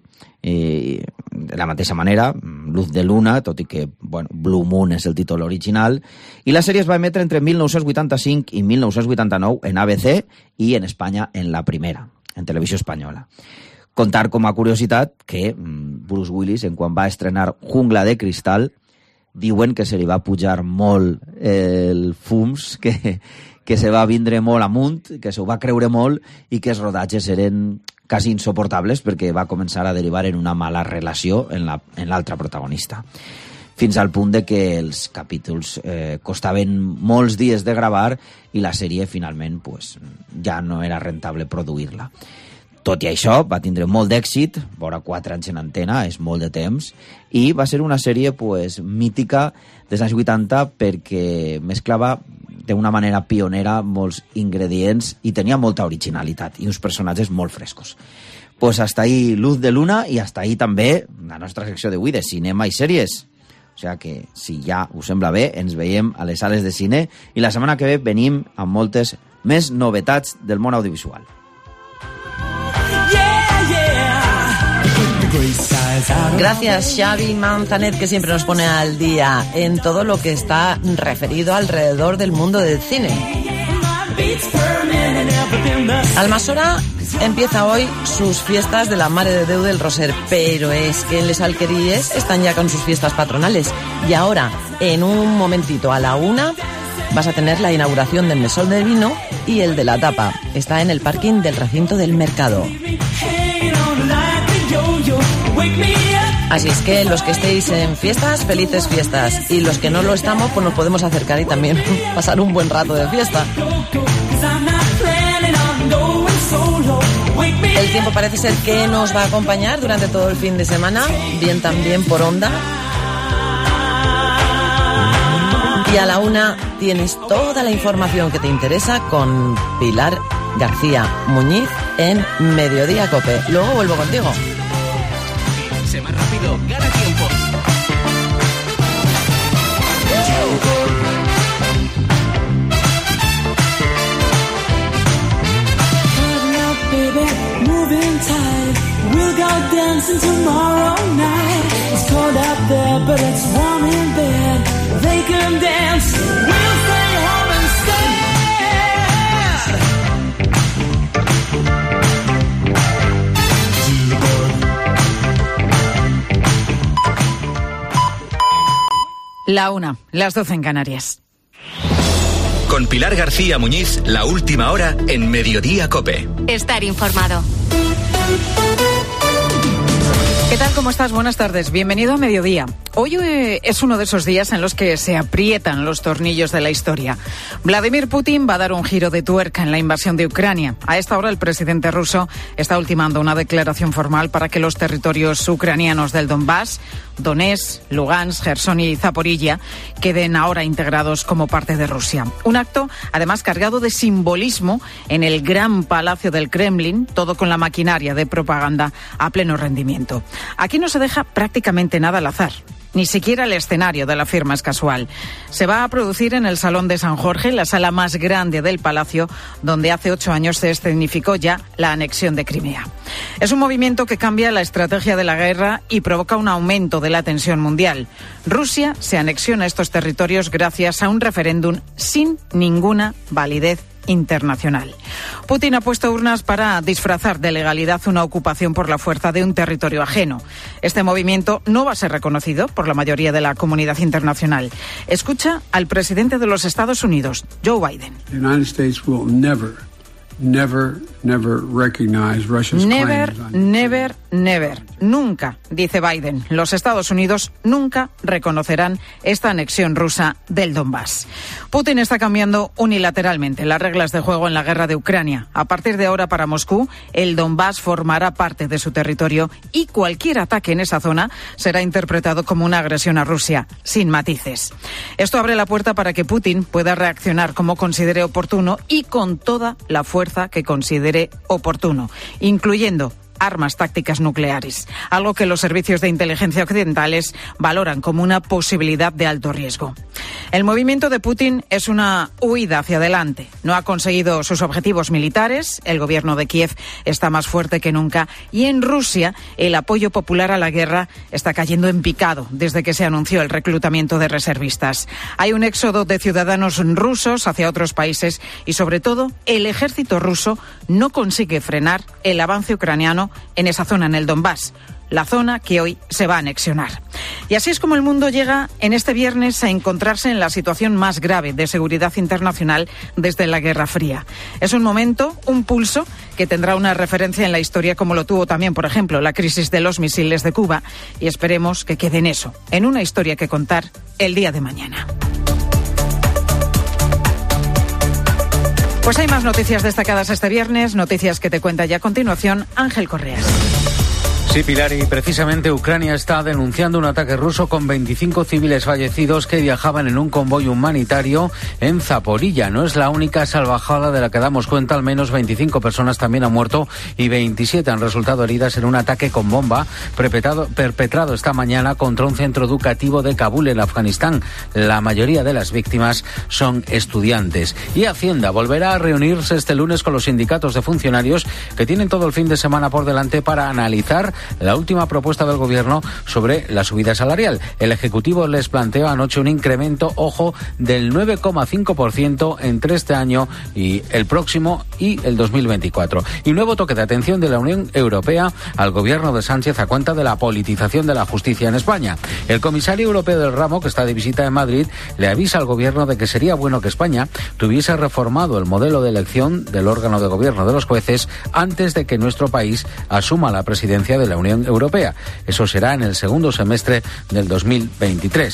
de la mateixa manera, Luz de Luna, tot i que bueno, Blue Moon és el títol original, i la sèrie es va emetre entre 1985 i 1989 en ABC i en Espanya en la primera, en televisió espanyola. Contar com a curiositat que Bruce Willis, en quan va estrenar Jungla de Cristal, diuen que se li va pujar molt el fums, que se va vindre molt amunt, que s'ho va creure molt i que els rodatges eren quasi insoportables perquè va començar a derivar en una mala relació en l'altra protagonista. Fins al punt de que els capítols costaven molts dies de gravar i la sèrie finalment pues, ja no era rentable produir-la. Tot i això, va tindre molt d'èxit, vora 4 anys en antena, és molt de temps, i va ser una sèrie pues, mítica dels anys 80 perquè mesclava d'una manera pionera molts ingredients i tenia molta originalitat i uns personatges molt frescos. Pues hasta ahí Luz de Luna i hasta ahí també la nostra secció d'avui de cinema i sèries. O sigui que, si ja us sembla bé, ens veiem a les sales de cine i la setmana que ve venim amb moltes més novetats del món audiovisual. Gracias, Xavi Manzanet, que siempre nos pone al día en todo lo que está referido alrededor del mundo del cine. Almassora empieza hoy sus fiestas de la Mare de Déu del Roser, pero es que en Les Alqueríes están ya con sus fiestas patronales. Y ahora, en un momentito, a la 1, vas a tener la inauguración del Mesón del Vino y el de la Tapa. Está en el parking del recinto del mercado. Así es que los que estéis en fiestas, felices fiestas. Y los que no lo estamos, pues nos podemos acercar y también pasar un buen rato de fiesta. El tiempo parece ser que nos va a acompañar durante todo el fin de semana, bien también por onda. Y a la 1 tienes toda la información que te interesa con Pilar García Muñiz en Mediodía Cope. Luego vuelvo contigo. Sé más rápido, gana tiempo. We'll go dancing tomorrow night. It's cold out there, but it's warm in bed. They can dance. We'll stay home instead. La 1, las 12 en Canarias. Con Pilar García Muñiz, la última hora en Mediodía Cope. Estar informado. ¿Qué tal? ¿Cómo estás? Buenas tardes. Bienvenido a Mediodía. Hoy es uno de esos días en los que se aprietan los tornillos de la historia. Vladimir Putin va a dar un giro de tuerca en la invasión de Ucrania. A esta hora el presidente ruso está ultimando una declaración formal para que los territorios ucranianos del Donbass, Donetsk, Lugansk, Jersón y Zaporilla queden ahora integrados como parte de Rusia. Un acto, además, cargado de simbolismo en el gran palacio del Kremlin, todo con la maquinaria de propaganda a pleno rendimiento. Aquí no se deja prácticamente nada al azar. Ni siquiera el escenario de la firma es casual. Se va a producir en el Salón de San Jorge, la sala más grande del Palacio, donde hace 8 años se escenificó ya la anexión de Crimea. Es un movimiento que cambia la estrategia de la guerra y provoca un aumento de la tensión mundial. Rusia se anexiona a estos territorios gracias a un referéndum sin ninguna validez internacional. Putin ha puesto urnas para disfrazar de legalidad una ocupación por la fuerza de un territorio ajeno. Este movimiento no va a ser reconocido por la mayoría de la comunidad internacional. Escucha al presidente de los Estados Unidos, Joe Biden. The United States will never recognize Russia's claims on... Never. Nunca, dice Biden, los Estados Unidos nunca reconocerán esta anexión rusa del Donbass. Putin está cambiando unilateralmente las reglas de juego en la guerra de Ucrania. A partir de ahora, para Moscú, el Donbass formará parte de su territorio y cualquier ataque en esa zona será interpretado como una agresión a Rusia, sin matices. Esto abre la puerta para que Putin pueda reaccionar como considere oportuno y con toda la fuerza que considere oportuno, incluyendo armas tácticas nucleares, algo que los servicios de inteligencia occidentales valoran como una posibilidad de alto riesgo. El movimiento de Putin es una huida hacia adelante. No ha conseguido sus objetivos militares, el gobierno de Kiev está más fuerte que nunca y en Rusia el apoyo popular a la guerra está cayendo en picado desde que se anunció el reclutamiento de reservistas. Hay un éxodo de ciudadanos rusos hacia otros países y, sobre todo, el ejército ruso no consigue frenar el avance ucraniano en esa zona, en el Donbass, la zona que hoy se va a anexionar. Y así es como el mundo llega en este viernes a encontrarse en la situación más grave de seguridad internacional desde la Guerra Fría. Es un momento, un pulso, que tendrá una referencia en la historia como lo tuvo también, por ejemplo, la crisis de los misiles de Cuba, y esperemos que quede en eso, en una historia que contar el día de mañana. Pues hay más noticias destacadas este viernes, noticias que te cuenta ya a continuación Ángel Correas. Sí, Pilar, y precisamente Ucrania está denunciando un ataque ruso con 25 civiles fallecidos que viajaban en un convoy humanitario en Zaporilla. No es la única salvajada de la que damos cuenta, al menos 25 personas también han muerto y 27 han resultado heridas en un ataque con bomba perpetrado esta mañana contra un centro educativo de Kabul, en Afganistán. La mayoría de las víctimas son estudiantes. Y Hacienda volverá a reunirse este lunes con los sindicatos de funcionarios que tienen todo el fin de semana por delante para analizar la última propuesta del Gobierno sobre la subida salarial. El Ejecutivo les planteó anoche un incremento, ojo, del 9,5% entre este año y el próximo y el 2024. Y nuevo toque de atención de la Unión Europea al Gobierno de Sánchez a cuenta de la politización de la justicia en España. El comisario europeo del ramo, que está de visita en Madrid, le avisa al Gobierno de que sería bueno que España tuviese reformado el modelo de elección del órgano de gobierno de los jueces antes de que nuestro país asuma la presidencia de la Unión Europea. Eso será en el segundo semestre del 2023.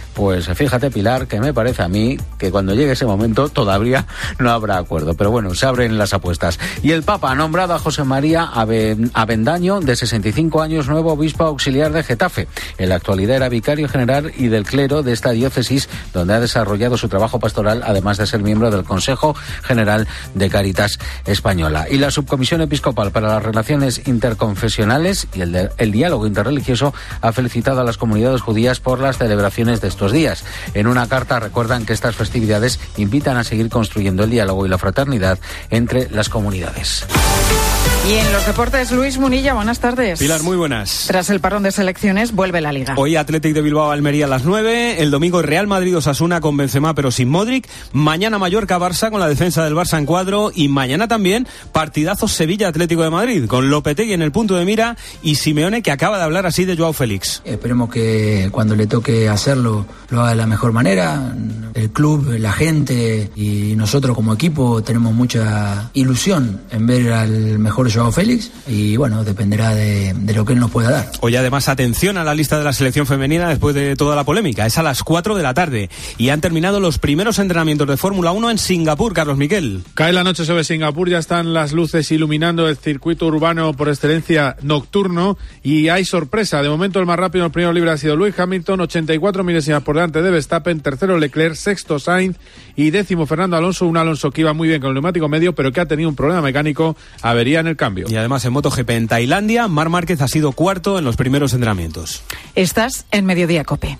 Pues fíjate, Pilar, que me parece a mí que cuando llegue ese momento todavía no habrá acuerdo. Pero bueno, se abren las apuestas. Y el Papa ha nombrado a José María Avendaño, de 65 años, nuevo obispo auxiliar de Getafe. En la actualidad era vicario general y del clero de esta diócesis, donde ha desarrollado su trabajo pastoral, además de ser miembro del Consejo General de Cáritas Española. Y la Subcomisión Episcopal para las Relaciones Interconfesionales y el Diálogo Interreligioso ha felicitado a las comunidades judías por las celebraciones de estos días. En una carta recuerdan que estas festividades invitan a seguir construyendo el diálogo y la fraternidad entre las comunidades. Y en los deportes, Luis Munilla, buenas tardes. Pilar, muy buenas. Tras el parón de selecciones, vuelve la Liga. Hoy Athletic de Bilbao Almería a las 9, el domingo Real Madrid Osasuna con Benzema pero sin Modric, mañana Mallorca Barça con la defensa del Barça en cuadro y mañana también partidazo Sevilla Atlético de Madrid con Lopetegui en el punto de mira y Simeone, que acaba de hablar así de Joao Félix. Esperemos que cuando le toque hacerlo lo haga de la mejor manera. El club, la gente y nosotros como equipo tenemos mucha ilusión en ver al mejor Joao Félix y bueno, dependerá de lo que él nos pueda dar. Hoy además atención a la lista de la selección femenina después de toda la polémica, es a las 4 de la tarde y han terminado los primeros entrenamientos de Fórmula 1 en Singapur, Carlos Miquel. Cae la noche sobre Singapur, ya están las luces iluminando el circuito urbano por excelencia nocturno y hay sorpresa, de momento el más rápido en el primero libre ha sido Lewis Hamilton, 84 milésimas por delante de Verstappen, tercero Leclerc, sexto Sainz y décimo Fernando Alonso, un Alonso que iba muy bien con el neumático medio pero que ha tenido un problema mecánico, avería en el cambio. Y además en MotoGP en Tailandia, Marc Márquez ha sido cuarto en los primeros entrenamientos. Estás en Mediodía COPE.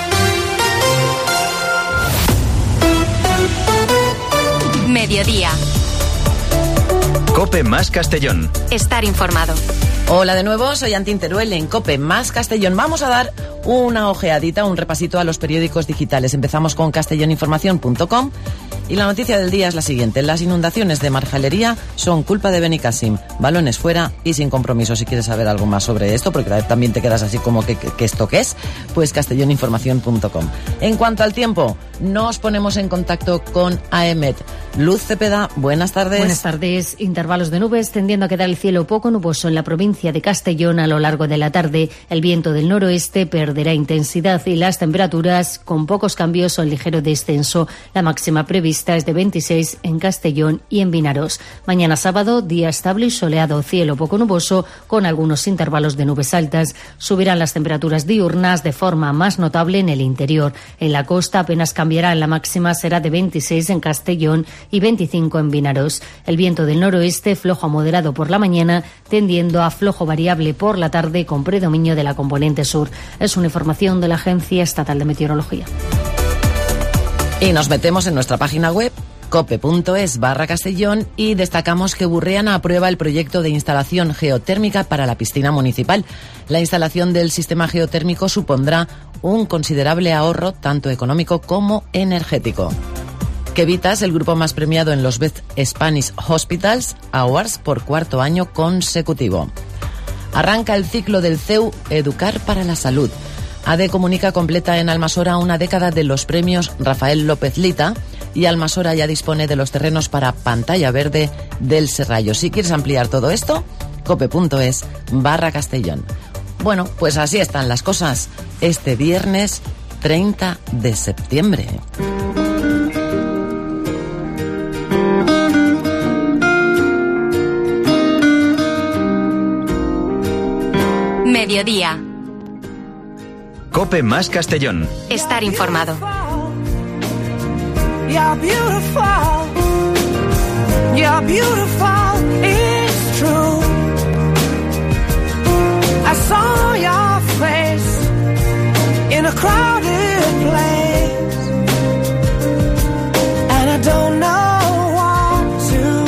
Mediodía. COPE más Castellón. Estar informado. Hola de nuevo, soy Antín Teruel en COPE más Castellón. Vamos a dar una ojeadita, un repasito a los periódicos digitales. Empezamos con castelloninformación.com y la noticia del día es la siguiente. Las inundaciones de Marjalería son culpa de Benicassim. Balones fuera y sin compromiso. Si quieres saber algo más sobre esto, porque también te quedas así como que esto qué es, pues castelloninformación.com. En cuanto al tiempo, nos ponemos en contacto con AEMET. Luz Cepeda, buenas tardes. Buenas tardes. Intervalos de nubes tendiendo a quedar el cielo poco nuboso en la provincia de Castellón a lo largo de la tarde. El viento del noroeste perderá intensidad y las temperaturas con pocos cambios o en ligero descenso. La máxima prevista es de 26 en Castellón y en Vinaros. Mañana sábado, día estable y soleado, cielo poco nuboso con algunos intervalos de nubes altas. Subirán las temperaturas diurnas de forma más notable en el interior. En la costa apenas cambiará, la máxima será de 26 en Castellón y 25 en Vinaros. El viento del noroeste flojo a moderado por la mañana, tendiendo a flojo variable por la tarde con predominio de la componente sur. Es una información de la Agencia Estatal de Meteorología. Y nos metemos en nuestra página web cope.es/Castellón y destacamos que Burriana aprueba el proyecto de instalación geotérmica para la piscina municipal. La instalación del sistema geotérmico supondrá un considerable ahorro tanto económico como energético. Quevitas, el grupo más premiado en los Best Spanish Hospitals Awards por cuarto año consecutivo. Arranca el ciclo del CEU Educar para la Salud. ADE Comunica completa en Almasora una década de los premios Rafael López Lita y Almasora ya dispone de los terrenos para Pantalla Verde del Serrallo. Si quieres ampliar todo esto, cope.es/Castellón. Bueno, pues así están las cosas este viernes 30 de septiembre. Mediodía. COPE más Castellón. Estar informado. You're beautiful. You're beautiful. It's true. I saw your face in a crowded place, and I don't know what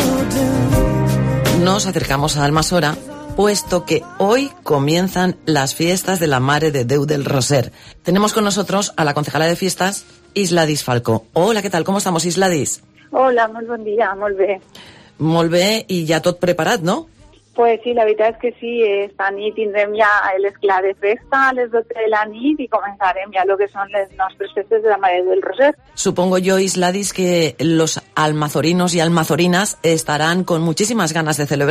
to do. Nos acercamos a Almasora, puesto que hoy comienzan las fiestas de la Mare de Déu del Roser. Tenemos con nosotros a la concejala de fiestas, Isladis Falcó. Hola, ¿qué tal? Com estamos, Isladis? Hola, molt bon dia, molt bé. Molt bé, i ja tot preparat, no? Pues sí, la veritat és que sí, esta nit tindrem ja l'esclat de festa a les 12 de la nit i començarem ja el que són les nostres festes de la Mare del Roser. Supongo yo, Isladis, que los almazorinos y almazorinas estarán con muchísimas ganas de celebrar.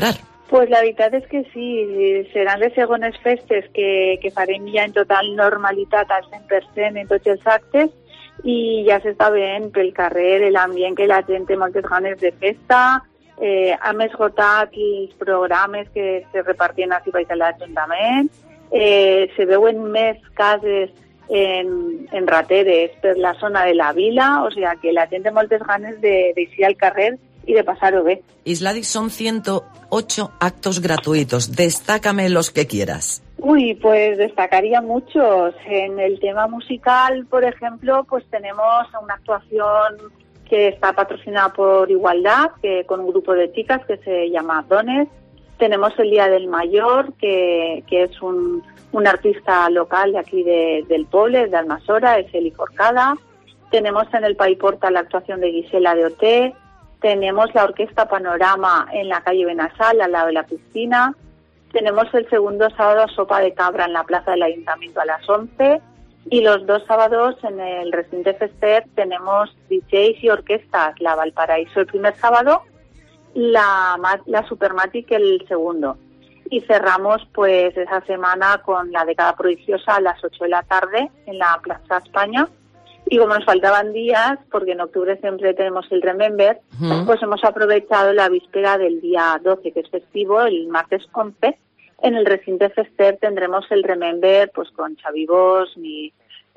Pues la veritat és que sí, seran les segones festes que farem ja en total normalitat al 100% en tots els actes i ja s'està veient pel carrer l'ambient que la gent té moltes ganes de festa. Hem esgotat els programes que se repartien així baix a l'Ajuntament. Se veuen més cases en rateres per la zona de la vila, o sigui que la gent té moltes ganes d'eixir al carrer y de pasarlo bien. Isladis, son 108 actos gratuitos. Destácame los que quieras. Uy, pues destacaría muchos. En el tema musical, por ejemplo, pues tenemos una actuación que está patrocinada por Igualdad, que con un grupo de chicas que se llama Dones. Tenemos el Día del Mayor, que es un artista local de aquí del pueblo, de Almasora, es Eli Forcada. Tenemos en el Paiporta la actuación de Gisela de Oté. Tenemos la Orquesta Panorama en la calle Benasal, al lado de la piscina. Tenemos el segundo sábado Sopa de Cabra en la plaza del Ayuntamiento a las 11. Y los 2 sábados en el Recinte Fester tenemos DJs y orquestas. La Valparaíso el primer sábado, la Supermatic el segundo. Y cerramos pues esa semana con la Década Prodigiosa a las 8 de la tarde en la Plaza España. Y como nos faltaban días, porque en octubre siempre tenemos el Remember, pues hemos aprovechado la víspera del día 12, que es festivo, el martes 11. En el Recinte Fester tendremos el Remember pues con Xavi Bosch y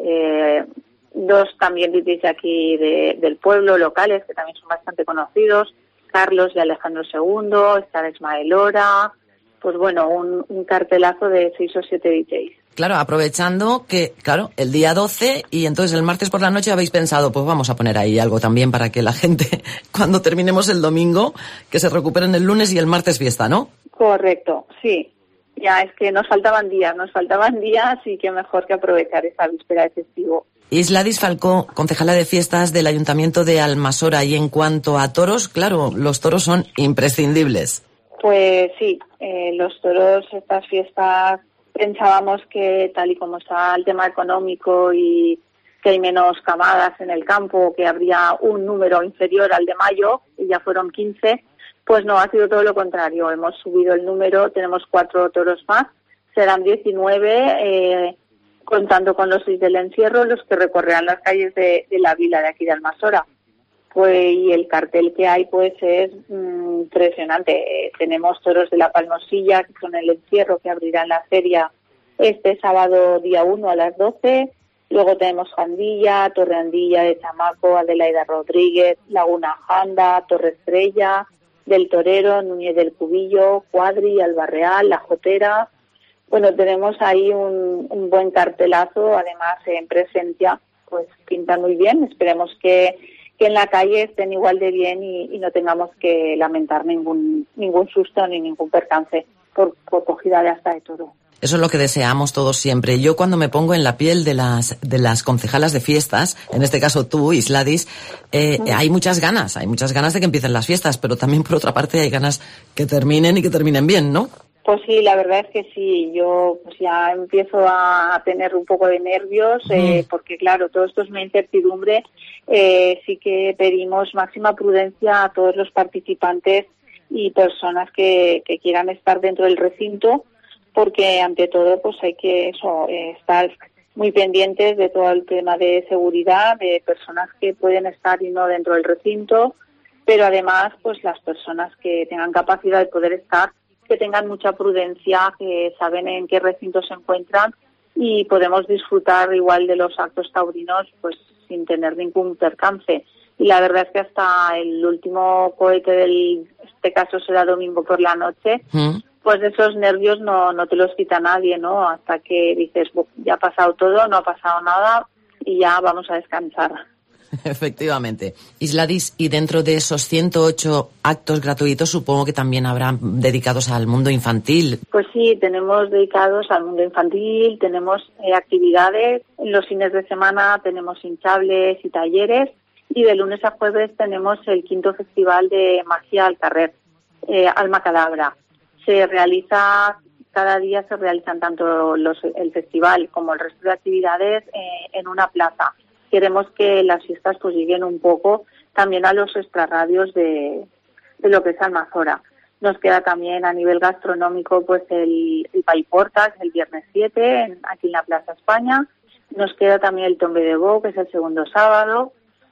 2 también DJs aquí del pueblo, locales, que también son bastante conocidos, Carlos y Alejandro II, está Ismael Ora, pues bueno, un cartelazo de 6 o 7 DJs. Claro, aprovechando que, claro, el día 12 y entonces el martes por la noche habéis pensado, pues vamos a poner ahí algo también para que la gente, cuando terminemos el domingo, que se recuperen el lunes y el martes fiesta, ¿no? Correcto, sí. Ya es que nos faltaban días y qué mejor que aprovechar esta víspera de festivo. Isladis Falcó, concejala de fiestas del Ayuntamiento de Almasora, y en cuanto a toros, claro, los toros son imprescindibles. Pues sí, los toros, estas fiestas, pensábamos que tal y como está el tema económico y que hay menos camadas en el campo, que habría un número inferior al de mayo, y ya fueron 15, pues no, ha sido todo lo contrario. Hemos subido el número, tenemos 4 toros más, serán 19, contando con los 6 del encierro, los que recorrerán las calles de la vila de aquí de Almasora. Pues, y el cartel que hay pues es impresionante. Tenemos toros de la Palmosilla, que son el encierro, que abrirán la feria este sábado día 1 a las 12. Luego tenemos Jandilla, Torre Andilla de Chamaco, Adelaida Rodríguez, Laguna Janda, Torre Estrella, del Torero, Núñez del Cubillo, Cuadri, Albarreal, La Jotera. Bueno, tenemos ahí un buen cartelazo, además en presencia, pues pintan muy bien. Esperemos que en la calle estén igual de bien y no tengamos que lamentar ningún susto ni ningún percance por cogida de hasta de todo. Eso es lo que deseamos todos siempre. Yo cuando me pongo en la piel de las concejalas de fiestas, en este caso tú, Isladis, hay muchas ganas de que empiecen las fiestas, pero también por otra parte hay ganas que terminen y que terminen bien, ¿no? Pues sí, la verdad es que sí. Yo pues ya empiezo a tener un poco de nervios porque claro, todo esto es una incertidumbre. Sí que pedimos máxima prudencia a todos los participantes y personas que quieran estar dentro del recinto, porque ante todo pues hay que estar muy pendientes de todo el tema de seguridad, de personas que pueden estar y no dentro del recinto, pero además pues las personas que tengan capacidad de poder estar, que tengan mucha prudencia, que saben en qué recinto se encuentran y podemos disfrutar igual de los actos taurinos pues sin tener ningún percance. Y la verdad es que hasta el último cohete este caso será domingo por la noche, pues esos nervios no te los quita nadie, ¿no? Hasta que dices, ya ha pasado todo, no ha pasado nada y ya vamos a descansar. Efectivamente. Isladis, y dentro de esos 108 actos gratuitos supongo que también habrá dedicados al mundo infantil. Pues sí, tenemos dedicados al mundo infantil, tenemos actividades, en los fines de semana tenemos hinchables y talleres, y de lunes a jueves tenemos el 5º Festival de Magia al Carrer, Alma Cadabra. Cada día se realizan tanto el festival como el resto de actividades en una plaza. Queremos que las fiestas pues lleguen un poco también a los extrarradios de lo que es Almasora. Nos queda también a nivel gastronómico pues el Paiporta, que es el viernes 7, aquí en la Plaza España. Nos queda también el Tombe de Bo, que es el segundo sábado.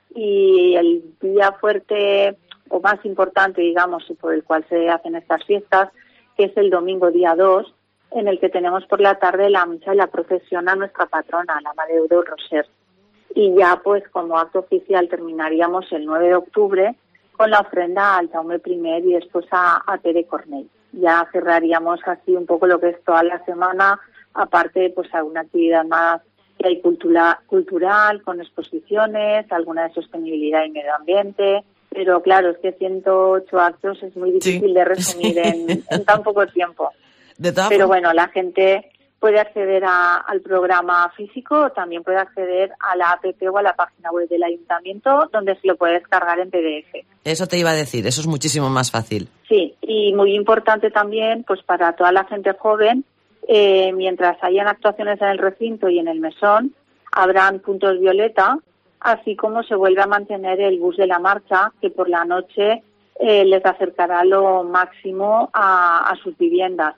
Y el día fuerte o más importante, digamos, y por el cual se hacen estas fiestas, que es el domingo día 2, en el que tenemos por la tarde la misa y la procesión a nuestra patrona, la Madre del Roser. Y ya, pues, como acto oficial terminaríamos el 9 de octubre con la ofrenda al Jaume I y después a Pere Cornell. Ya cerraríamos así un poco lo que es toda la semana, aparte, pues, alguna actividad más que hay cultural, con exposiciones, alguna de sostenibilidad y medio ambiente. Pero claro, es que 108 actos es muy difícil de resumir en tan poco tiempo. Pero bueno, la gente puede acceder al programa físico, o también puede acceder a la app o a la página web del ayuntamiento, donde se lo puede descargar en PDF. Eso te iba a decir, eso es muchísimo más fácil. Sí, y muy importante también, pues para toda la gente joven, mientras hayan actuaciones en el recinto y en el mesón, habrán puntos violeta, así como se vuelve a mantener el bus de la marcha, que por la noche les acercará lo máximo a sus viviendas,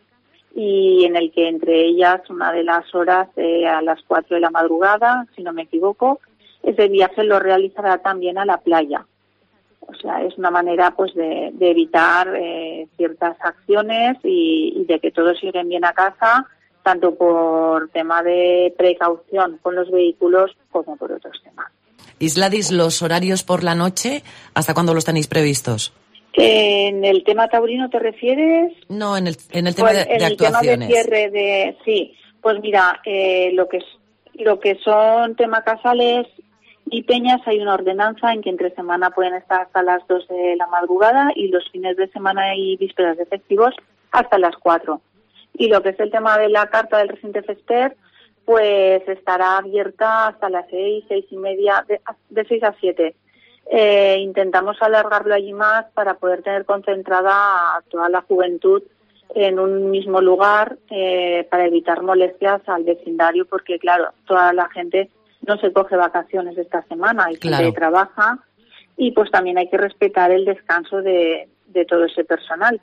y en el que entre ellas una de las horas a las 4 de la madrugada, si no me equivoco, ese viaje lo realizará también a la playa. O sea, es una manera pues de evitar ciertas acciones y de que todos lleguen bien a casa, tanto por tema de precaución con los vehículos como por otros temas. Isladis, ¿los horarios por la noche, hasta cuándo los tenéis previstos? ¿En el tema taurino te refieres? No, en el tema pues, de actuaciones. En el tema de cierre sí. Pues mira, lo que son tema casales y peñas, hay una ordenanza en que entre semana pueden estar hasta las 2 de la madrugada y los fines de semana y vísperas de festivos hasta las 4. Y lo que es el tema de la carta del Recinte Fester, pues estará abierta hasta las 6 y media, de 6 a 7. Intentamos alargarlo allí más para poder tener concentrada a toda la juventud en un mismo lugar, para evitar molestias al vecindario, porque claro, toda la gente no se coge vacaciones esta semana y gente trabaja, y pues también hay que respetar el descanso de todo ese personal.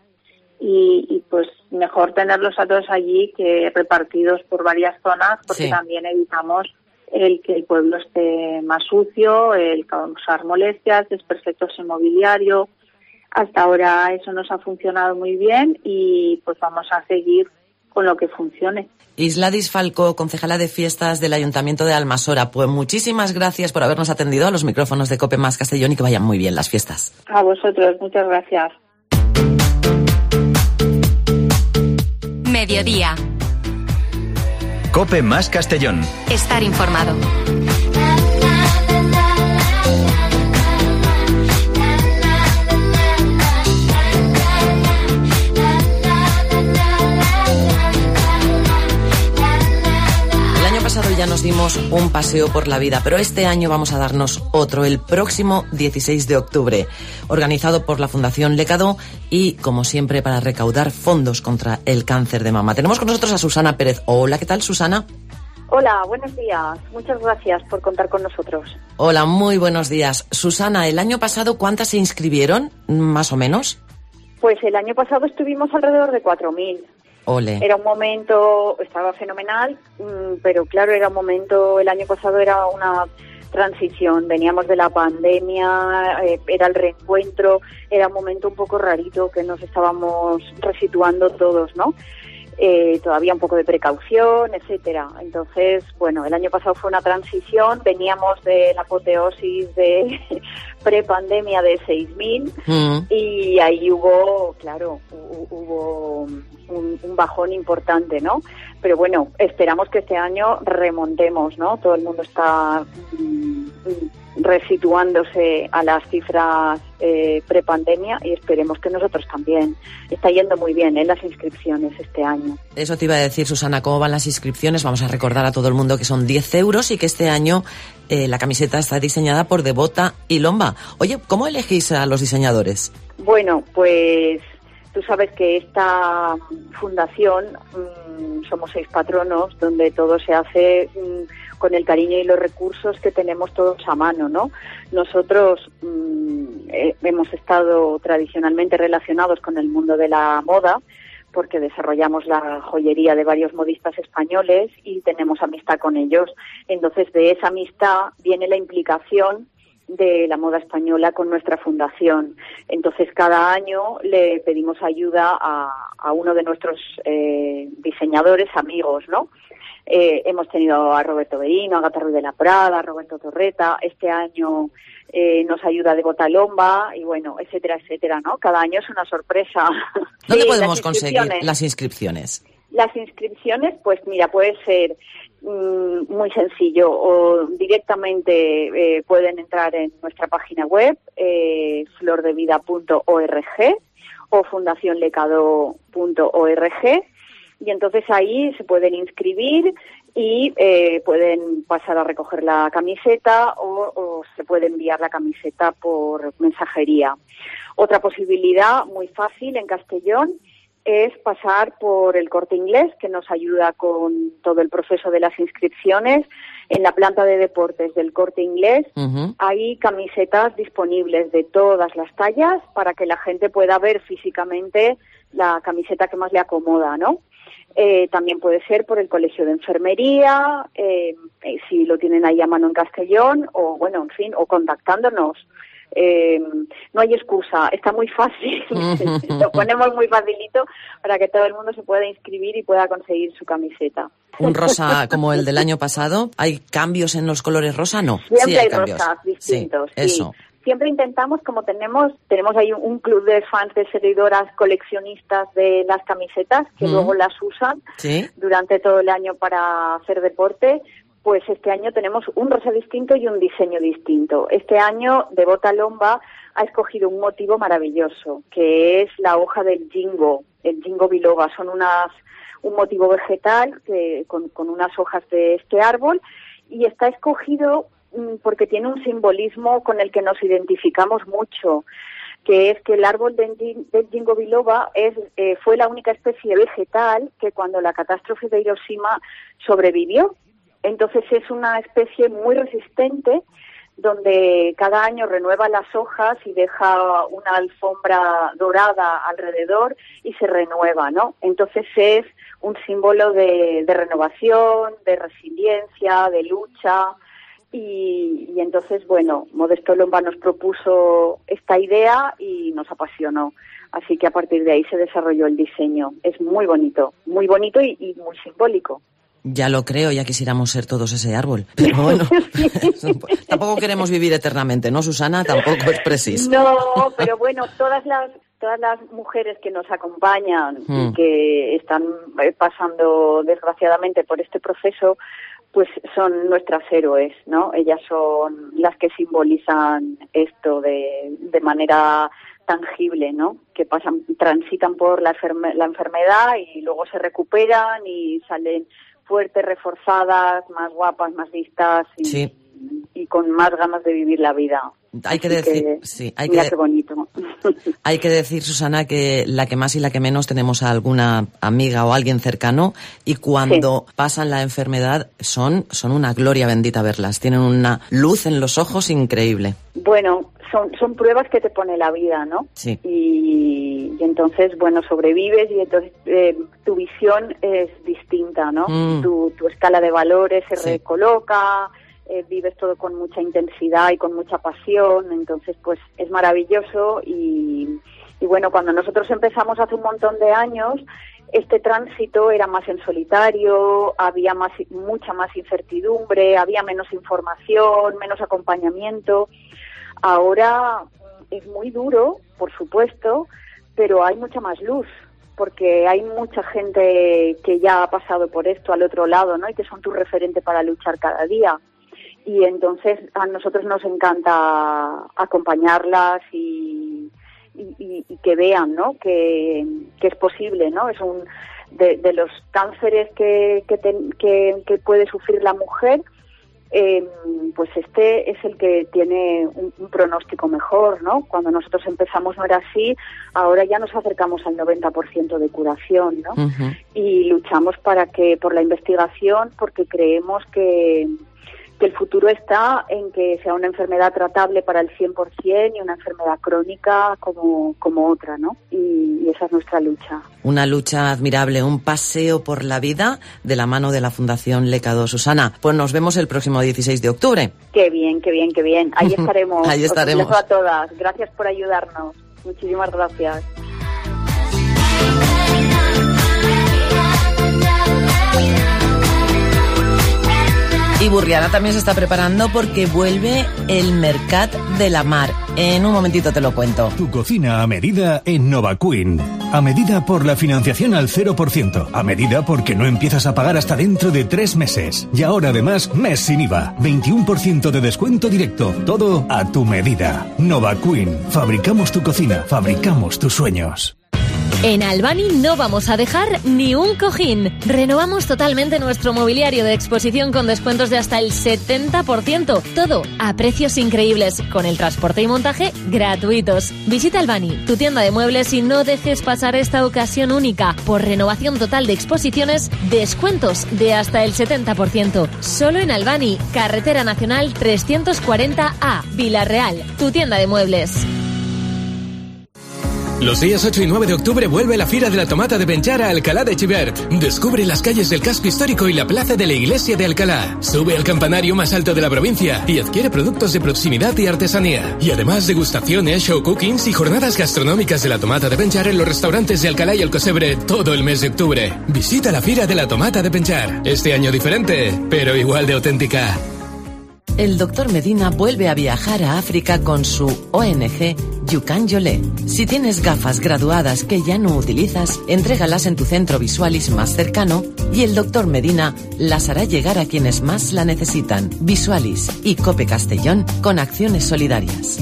Y pues mejor tenerlos a todos allí que repartidos por varias zonas, porque también evitamos el que el pueblo esté más sucio, el causar molestias, desperfectos en mobiliario. Hasta ahora eso nos ha funcionado muy bien y pues vamos a seguir con lo que funcione. Isladis Falcó, concejala de fiestas del Ayuntamiento de Almasora, pues muchísimas gracias por habernos atendido a los micrófonos de COPE Más Castellón y que vayan muy bien las fiestas. A vosotros, muchas gracias. Mediodía. COPE Más Castellón. Estar informado. Ya nos dimos un paseo por la vida, pero este año vamos a darnos otro, el próximo 16 de octubre, organizado por la Fundación Lecado y, como siempre, para recaudar fondos contra el cáncer de mama. Tenemos con nosotros a Susana Pérez. Hola, ¿qué tal, Susana? Hola, buenos días. Muchas gracias por contar con nosotros. Hola, muy buenos días. Susana, ¿el año pasado cuántas se inscribieron, más o menos? Pues el año pasado estuvimos alrededor de 4.000. Ole. Era un momento, estaba fenomenal, pero claro, era un momento, el año pasado era una transición, veníamos de la pandemia, era el reencuentro, era un momento un poco rarito que nos estábamos resituando todos, ¿no? Todavía un poco de precaución, etcétera. Entonces, bueno, el año pasado fue una transición, veníamos de la apoteosis de prepandemia de 6.000 y ahí hubo, claro, hubo un bajón importante, ¿no? Pero bueno, esperamos que este año remontemos, ¿no? Todo el mundo está resituándose a las cifras prepandemia y esperemos que nosotros también. Está yendo muy bien las inscripciones este año. Eso te iba a decir, Susana, ¿cómo van las inscripciones? Vamos a recordar a todo el mundo que son 10 euros y que este año la camiseta está diseñada por Devota y Lomba. Oye, ¿cómo elegís a los diseñadores? Bueno, pues tú sabes que esta fundación somos 6 patronos donde todo se hace con el cariño y los recursos que tenemos todos a mano, ¿no? Nosotros hemos estado tradicionalmente relacionados con el mundo de la moda, porque desarrollamos la joyería de varios modistas españoles y tenemos amistad con ellos. Entonces, de esa amistad viene la implicación de la moda española con nuestra fundación. Entonces, cada año le pedimos ayuda a uno de nuestros diseñadores amigos, ¿no? Hemos tenido a Roberto Berino, a Gata Ruiz de la Prada, a Roberto Torreta. Este año nos ayuda de Botalomba y bueno, etcétera, etcétera, ¿no? Cada año es una sorpresa. ¿Dónde podemos conseguir las inscripciones? Las inscripciones, pues mira, puede ser muy sencillo o directamente pueden entrar en nuestra página web flordevida.org o fundacionlecado.org y entonces ahí se pueden inscribir y pueden pasar a recoger la camiseta o se puede enviar la camiseta por mensajería. Otra posibilidad muy fácil en Castellón es pasar por el Corte Inglés, que nos ayuda con todo el proceso de las inscripciones. En la planta de deportes del Corte Inglés hay camisetas disponibles de todas las tallas para que la gente pueda ver físicamente la camiseta que más le acomoda, ¿no? También puede ser por el Colegio de Enfermería, si lo tienen ahí a mano en Castellón, o bueno, en fin, o contactándonos. No hay excusa, está muy fácil, lo ponemos muy facilito para que todo el mundo se pueda inscribir y pueda conseguir su camiseta. ¿Un rosa como el del año pasado? ¿Hay cambios en los colores rosa? No. Siempre sí hay cambios. Rosas distintos. Sí, eso. Siempre intentamos, como tenemos ahí un club de fans, de seguidoras, coleccionistas de las camisetas que luego las usan durante todo el año para hacer deporte. Pues este año tenemos un rosa distinto y un diseño distinto. Este año de Botalomba ha escogido un motivo maravilloso, que es la hoja del jingo, el jingo biloba. Son un motivo vegetal con unas hojas de este árbol y está escogido porque tiene un simbolismo con el que nos identificamos mucho, que es que el árbol del Ginkgo biloba fue la única especie vegetal que cuando la catástrofe de Hiroshima sobrevivió. Entonces es una especie muy resistente, donde cada año renueva las hojas y deja una alfombra dorada alrededor y se renueva, ¿no? Entonces es un símbolo de renovación, de resiliencia, de lucha. Y entonces, bueno, Modesto Lomba nos propuso esta idea y nos apasionó. Así que a partir de ahí se desarrolló el diseño. Es muy bonito y muy simbólico. Ya lo creo, ya quisiéramos ser todos ese árbol. Pero bueno, tampoco queremos vivir eternamente, ¿no, Susana? Tampoco es preciso. No, pero bueno, todas las mujeres que nos acompañan y que están pasando desgraciadamente por este proceso, pues son nuestras héroes, ¿no? Ellas son las que simbolizan esto de manera tangible, ¿no? Que transitan por la enfermedad y luego se recuperan y salen fuertes, reforzadas, más guapas, más listas y con más ganas de vivir la vida. Hay que decir, qué bonito. Hay que decir, Susana, que la que más y la que menos tenemos a alguna amiga o alguien cercano y cuando pasan la enfermedad son una gloria bendita verlas. Tienen una luz en los ojos increíble. Bueno, son pruebas que te pone la vida, ¿no? Sí. Y entonces, bueno, sobrevives y entonces tu visión es distinta, ¿no? Tu escala de valores se recoloca. Vives todo con mucha intensidad y con mucha pasión, entonces pues es maravilloso y bueno, cuando nosotros empezamos hace un montón de años, este tránsito era más en solitario, había mucha más incertidumbre, había menos información, menos acompañamiento. Ahora es muy duro, por supuesto, pero hay mucha más luz, porque hay mucha gente que ya ha pasado por esto al otro lado, ¿no? Y que son tu referente para luchar cada día. Y entonces a nosotros nos encanta acompañarlas y que vean, ¿no? Que es posible, ¿no? Es de los cánceres que puede sufrir la mujer, pues este es el que tiene un pronóstico mejor, ¿no? Cuando nosotros empezamos no era así, ahora ya nos acercamos al 90% de curación, ¿no? Uh-huh. Y luchamos por la investigación, porque creemos que el futuro está en que sea una enfermedad tratable para el 100% y una enfermedad crónica como otra, ¿no? Y esa es nuestra lucha. Una lucha admirable, un paseo por la vida de la mano de la Fundación LECA2. Susana, pues nos vemos el próximo 16 de octubre. Qué bien, qué bien, qué bien. Ahí estaremos. Ahí estaremos. Os beso a todas. Gracias por ayudarnos. Muchísimas gracias. Y Burriana también se está preparando porque vuelve el Mercat de la Mar. En un momentito te lo cuento. Tu cocina a medida en Nova Queen. A medida por la financiación al 0%. A medida porque no empiezas a pagar hasta dentro de 3 meses. Y ahora además, mes sin IVA. 21% de descuento directo. Todo a tu medida. Nova Queen. Fabricamos tu cocina. Fabricamos tus sueños. En Albany no vamos a dejar ni un cojín. Renovamos totalmente nuestro mobiliario de exposición con descuentos de hasta el 70%. Todo a precios increíbles, con el transporte y montaje gratuitos. Visita Albany, tu tienda de muebles, y no dejes pasar esta ocasión única. Por renovación total de exposiciones, descuentos de hasta el 70%. Solo en Albany, Carretera Nacional 340A, Vila-real, tu tienda de muebles. Los días 8 y 9 de octubre vuelve la Fira de la Tomata de Benchar a Alcalá de Xivert. Descubre las calles del casco histórico y la plaza de la iglesia de Alcalá. Sube al campanario más alto de la provincia y adquiere productos de proximidad y artesanía. Y además degustaciones, show cookings y jornadas gastronómicas de la Tomata de Benchar en los restaurantes de Alcalá y Alcocebre todo el mes de octubre. Visita la Fira de la Tomata de Benchar. Este año diferente, pero igual de auténtica. El doctor Medina vuelve a viajar a África con su ONG Yukan Yolé. Si tienes gafas graduadas que ya no utilizas, entrégalas en tu centro Visualis más cercano y el doctor Medina las hará llegar a quienes más la necesitan. Visualis y Cope Castellón con acciones solidarias.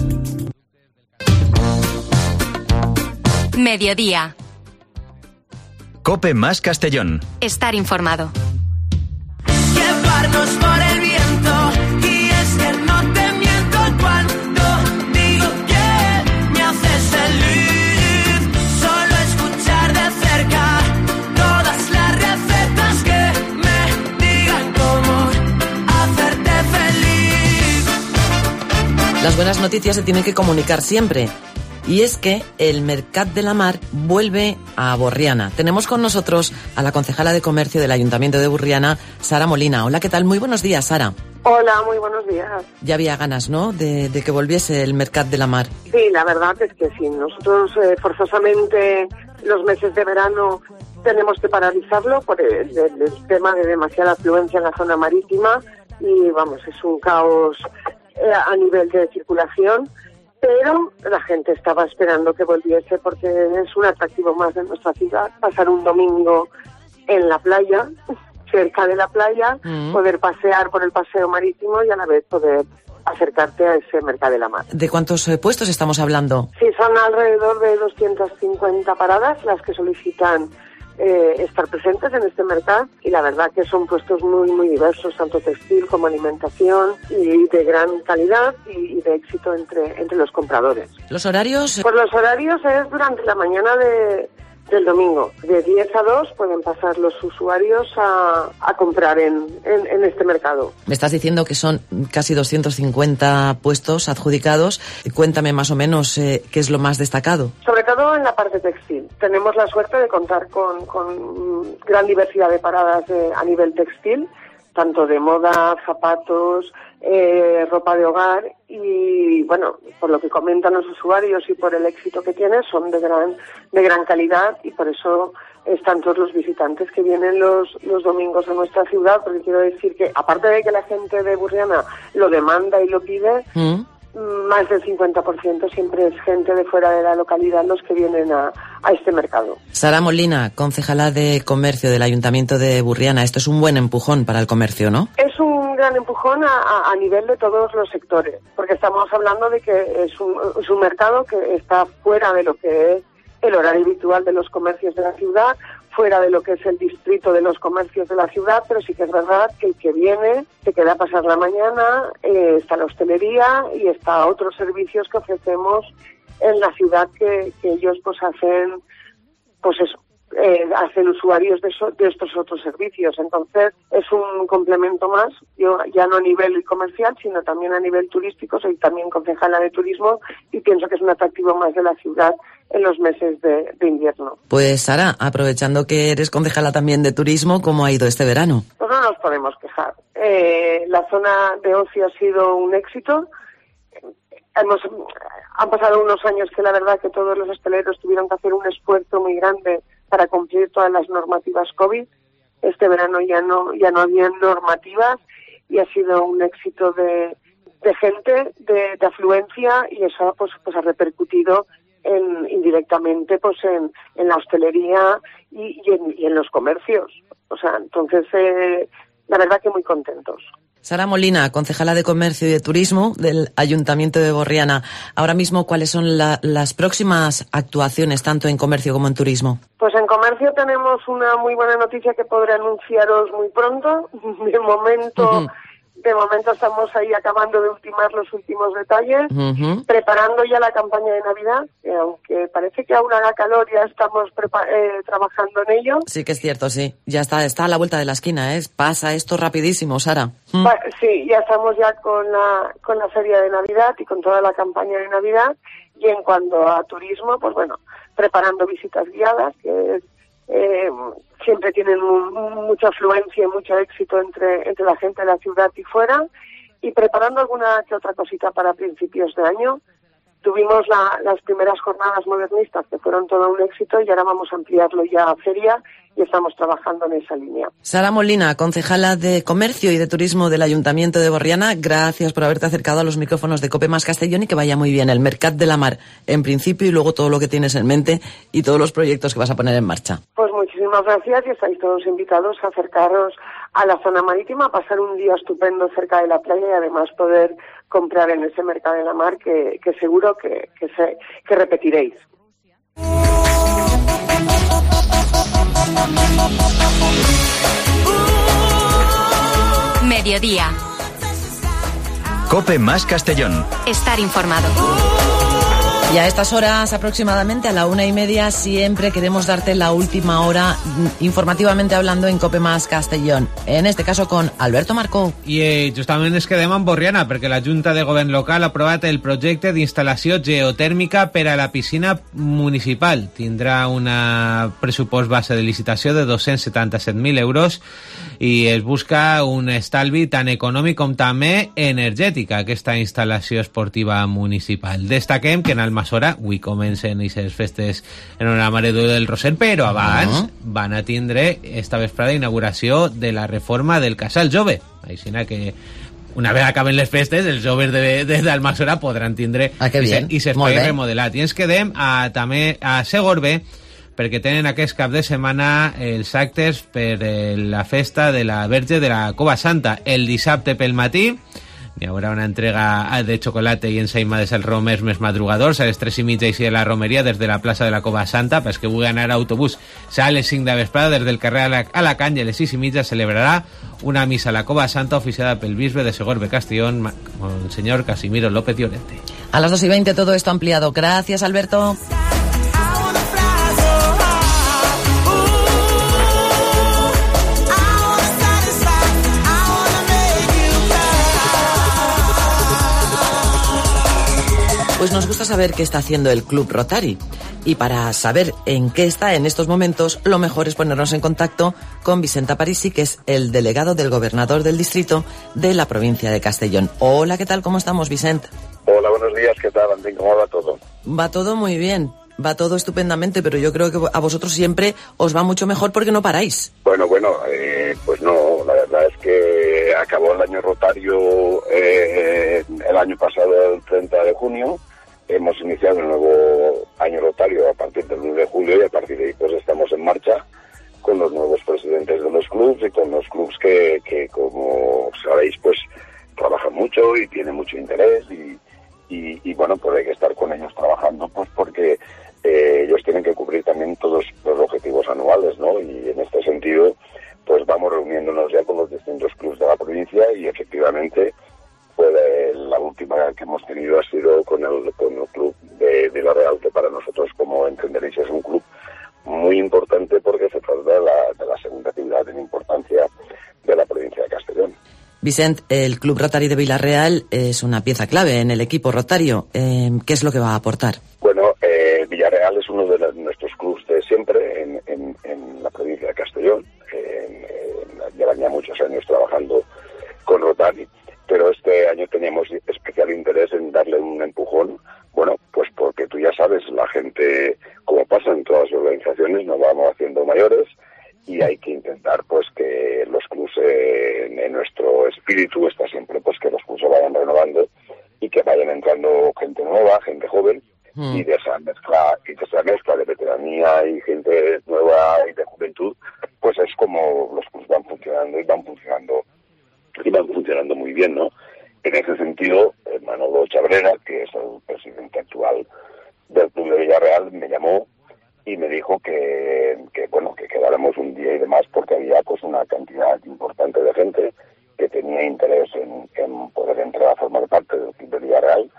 Mediodía. Cope más Castellón. Estar informado. Llevarnos por el viento. No te miento cuando digo que me haces feliz. Solo escuchar de cerca todas las recetas que me digan cómo hacerte feliz. Las buenas noticias se tienen que comunicar siempre. Y es que el Mercat de la Mar vuelve a Borriana. Tenemos con nosotros a la concejala de Comercio del Ayuntamiento de Burriana, Sara Molina. Hola, ¿qué tal? Muy buenos días, Sara. Hola, muy buenos días. Ya había ganas, ¿no?, de que volviese el Mercat de la Mar. Sí, la verdad es que sí. Nosotros forzosamente los meses de verano tenemos que paralizarlo por el tema de demasiada afluencia en la zona marítima y, vamos, es un caos a nivel de circulación. Pero la gente estaba esperando que volviese porque es un atractivo más de nuestra ciudad. Pasar un domingo en la playa, cerca de la playa, poder pasear por el paseo marítimo y a la vez poder acercarte a ese Mercat de la Mar. ¿De cuántos puestos estamos hablando? Sí, son alrededor de 250 paradas las que solicitan estar presentes en este mercado y la verdad que son puestos muy muy diversos, tanto textil como alimentación, y de gran calidad y de éxito entre los compradores. ¿Los horarios? Pues los horarios es durante la mañana del domingo. De 10 a 2 pueden pasar los usuarios a comprar en este mercado. Me estás diciendo que son casi 250 puestos adjudicados. Cuéntame más o menos qué es lo más destacado. Sobre todo en la parte textil. Tenemos la suerte de contar con gran diversidad de paradas a nivel textil, tanto de moda, zapatos, ropa de hogar y, bueno, por lo que comentan los usuarios y por el éxito que tiene, son de gran calidad y por eso están todos los visitantes que vienen los domingos a nuestra ciudad, porque quiero decir que, aparte de que la gente de Burriana lo demanda y lo pide, más del 50% siempre es gente de fuera de la localidad los que vienen a este mercado. Sara Molina, concejala de Comercio del Ayuntamiento de Burriana. Esto es un buen empujón para el comercio, ¿no? Es un gran empujón a nivel de todos los sectores, porque estamos hablando de que es un mercado que está fuera de lo que es el horario habitual de los comercios de la ciudad, fuera de lo que es el distrito de los comercios de la ciudad, pero sí que es verdad que el que viene se queda a pasar la mañana, está la hostelería y está otros servicios que ofrecemos en la ciudad que ellos pues hacen, pues eso, hacen usuarios de estos otros servicios. Entonces es un complemento más, yo ya no a nivel comercial sino también a nivel turístico. Soy también concejala de turismo y pienso que es un atractivo más de la ciudad en los meses de invierno. Pues Sara, aprovechando que eres concejala también de turismo, ¿cómo ha ido este verano? Pues no nos podemos quejar. La zona de ocio ha sido un éxito. Han pasado unos años que la verdad que todos los hosteleros tuvieron que hacer un esfuerzo muy grande para cumplir todas las normativas COVID. Este verano ya no había normativas y ha sido un éxito de gente, de afluencia, y eso pues ha repercutido indirectamente pues en la hostelería y en los comercios. O sea, entonces la verdad que muy contentos. Sara Molina, concejala de Comercio y de Turismo del Ayuntamiento de Borriana. Ahora mismo, ¿cuáles son las próximas actuaciones, tanto en comercio como en turismo? Pues en comercio tenemos una muy buena noticia que podré anunciaros muy pronto. De momento estamos ahí acabando de ultimar los últimos detalles, preparando ya la campaña de Navidad, que aunque parece que aún haga calor, ya estamos trabajando en ello. Sí que es cierto, sí. Ya está a la vuelta de la esquina, ¿eh? Pasa esto rapidísimo, Sara. Sí, ya estamos ya con la feria de Navidad y con toda la campaña de Navidad. Y en cuanto a turismo, pues bueno, preparando visitas guiadas, que siempre tienen mucha afluencia y mucho éxito entre la gente de la ciudad y fuera, y preparando alguna que otra cosita para principios de año. Tuvimos las primeras jornadas modernistas que fueron todo un éxito y ahora vamos a ampliarlo ya a feria y estamos trabajando en esa línea. Sara Molina, concejala de Comercio y de Turismo del Ayuntamiento de Borriana, gracias por haberte acercado a los micrófonos de COPE más Castellón y que vaya muy bien el Mercat de la Mar en principio y luego todo lo que tienes en mente y todos los proyectos que vas a poner en marcha. Pues muchísimas gracias y estáis todos invitados a acercaros a la zona marítima, a pasar un día estupendo cerca de la playa y además poder comprar en ese Mercat de la Mar que seguro que repetiréis. Mediodía. COPE más Castellón. Estar informado. Y a estas horas, aproximadamente a la 1:30, siempre queremos darte la última hora informativamente hablando en COPE más Castellón. En este caso con Alberto Marcó. I justament ens quedem en Borriana, perquè la Junta de Govern Local ha aprovat el projecte d'instal·lació geotèrmica per a la piscina municipal. Tindrà un pressupost base de licitació de 277.000 euros i es busca un estalvi tant econòmic com també energètic a aquesta instal·lació esportiva municipal. Destaquem que en Almassora avui comencen aquestes festes en una Maredó del Roser, però abans van a tindre esta vesprada inauguració de la reforma del Casal Jove. Així que una vegada acaben les festes, els joves d'Almassora podran tindre i s'espai remodelat. I ens quedem també a Segorbe, perquè tenen aquest cap de setmana els actes per la festa de la Verge de la Cova Santa. El dissabte pel matí hi haurà una entrega de xocolata i ensaïmades als romers més madrugadors a les 3:30 i de la romeria des de la plaça de la Cova Santa. Per que vulgui anar a autobús serà a les 5 de vesprada des del carrer Alacant, i a les 6:30 celebrarà una missa a la Cova Santa oficiada pel bisbe de Segorbe Castellón, Monseñor Casimiro López Llorente. A las 2:20 todo esto ampliado. Gracias, Alberto. Pues nos gusta saber qué está haciendo el Club Rotary. Y para saber en qué está en estos momentos, lo mejor es ponernos en contacto con Vicente Parisi, que es el delegado del gobernador del distrito de la provincia de Castellón. Hola, ¿qué tal? ¿Cómo estamos, Vicente? Hola, buenos días. ¿Qué tal, Antín? ¿Cómo va todo? Va todo muy bien. Va todo estupendamente, pero yo creo que a vosotros siempre os va mucho mejor porque no paráis. Bueno, pues no, la verdad es que acabó el año rotario el año pasado, el 30 de junio. Hemos iniciado un nuevo año rotario a partir del 1 de julio y a partir de ahí pues estamos en marcha con los nuevos presidentes de los clubs y con los clubs que como sabéis, pues trabajan mucho y tienen mucho interés y bueno, pues hay que estar con ellos trabajando pues porque ellos tienen que cubrir también todos los objetivos anuales, ¿no? entenderéis, es un club muy importante porque se trata de la segunda ciudad en importancia de la provincia de Castellón. Vicent, el Club Rotary de Villarreal es una pieza clave en el equipo rotario. ¿Qué es lo que va a aportar? Bueno, Villarreal es uno de nuestros clubes de siempre en la provincia de Castellón. Llevan ya muchos años trabajando con Rotary, pero este año teníamos especial interés en darle un empujón. Bueno, pues porque tú ya sabes, la gente, como pasa en todas las organizaciones, nos vamos haciendo mayores y hay que intentar pues que los clubes, en nuestro espíritu está siempre pues que los clubes se vayan renovando y que vayan entrando gente nueva, gente joven, y de esa mezcla de veteranía y gente nueva y de juventud, pues es como los clubes van funcionando y van funcionando muy bien, ¿no? En ese sentido, Manolo Chabrera, que es el presidente actual del Club de Villarreal, me llamó y me dijo que quedáramos un día y demás porque había pues una cantidad importante de gente que tenía interés en poder entrar a formar parte del Club de Villarreal,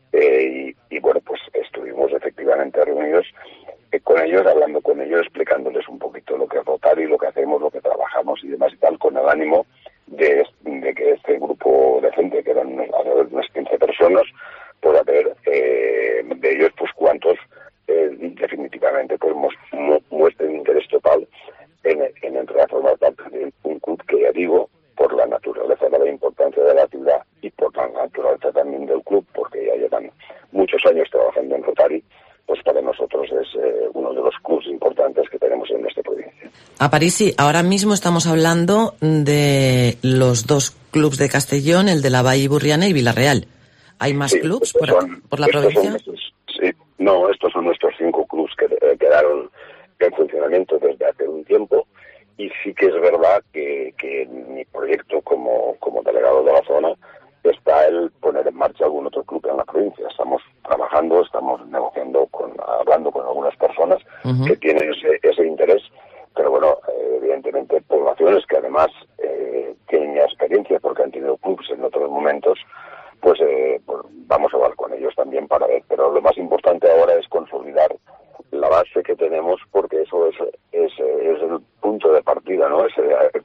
y bueno, pues estuvimos efectivamente reunidos con ellos, hablando con ellos, explicándoles un poquito lo que es Rotary, lo que hacemos, lo que trabajamos y demás y tal, con el ánimo de que este grupo de gente, que eran alrededor de unas 15 personas, pueda ver de ellos pues cuántos definitivamente pues muestren interés total en entrar a formar parte de un club que, ya digo, por la naturaleza de la importancia de la ciudad y por la naturaleza también del club, porque ya llevan muchos años trabajando en Rotary, pues para nosotros es uno de los clubes importantes que tenemos en nuestra provincia. Aparici, ahora mismo estamos hablando de los dos clubes de Castellón, el de la Vall Burriana y Villarreal. ¿Hay más clubes por la provincia? Estos son nuestros 5 clubes que quedaron en funcionamiento desde hace un tiempo, y sí que es verdad que en mi proyecto como delegado de la zona está el poner en marcha algún otro club en la provincia. Estamos trabajando, estamos negociando, hablando con algunas personas que tienen ese interés, pero bueno, evidentemente poblaciones que además tienen ya experiencia porque han tenido clubes en otros momentos, pues vamos a hablar con ellos también para ver, pero lo más importante ahora es consolidar la base que tenemos, porque eso es el punto de partida, ¿no? Es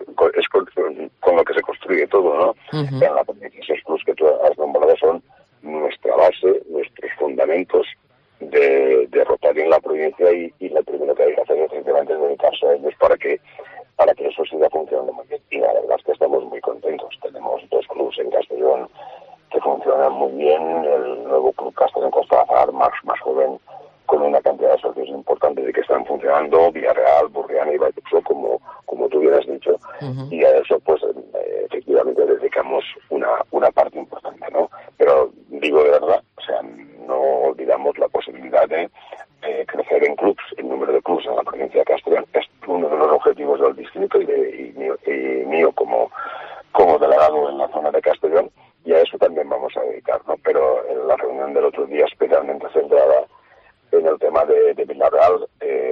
con lo que se construye todo, ¿no? En la provincia, esos clubes que tú has nombrado son nuestra base, nuestros fundamentos de Rotary en la provincia, y lo primero que hay que hacer efectivamente es dedicarse a ellos para que eso siga funcionando muy bien. Y la verdad es que estamos muy contentos. Tenemos 2 clubes en Castellón que funcionan muy bien, el nuevo club Castellón Costazar, más joven, con una cantidad de socios importantes y que están funcionando, Villarreal, Burriana y Valluso, como tú bien has dicho, y a eso pues efectivamente dedicamos una parte importante, ¿no? Pero digo de verdad, o sea, no olvidamos la posibilidad de crecer en clubs, el número de clubs en la provincia de Castellón es uno de los objetivos del distrito y mío como delegado en la zona de Castellón, y a eso también vamos a dedicarnos. Pero en la reunión del otro día, especialmente centrada en el tema de Villarreal,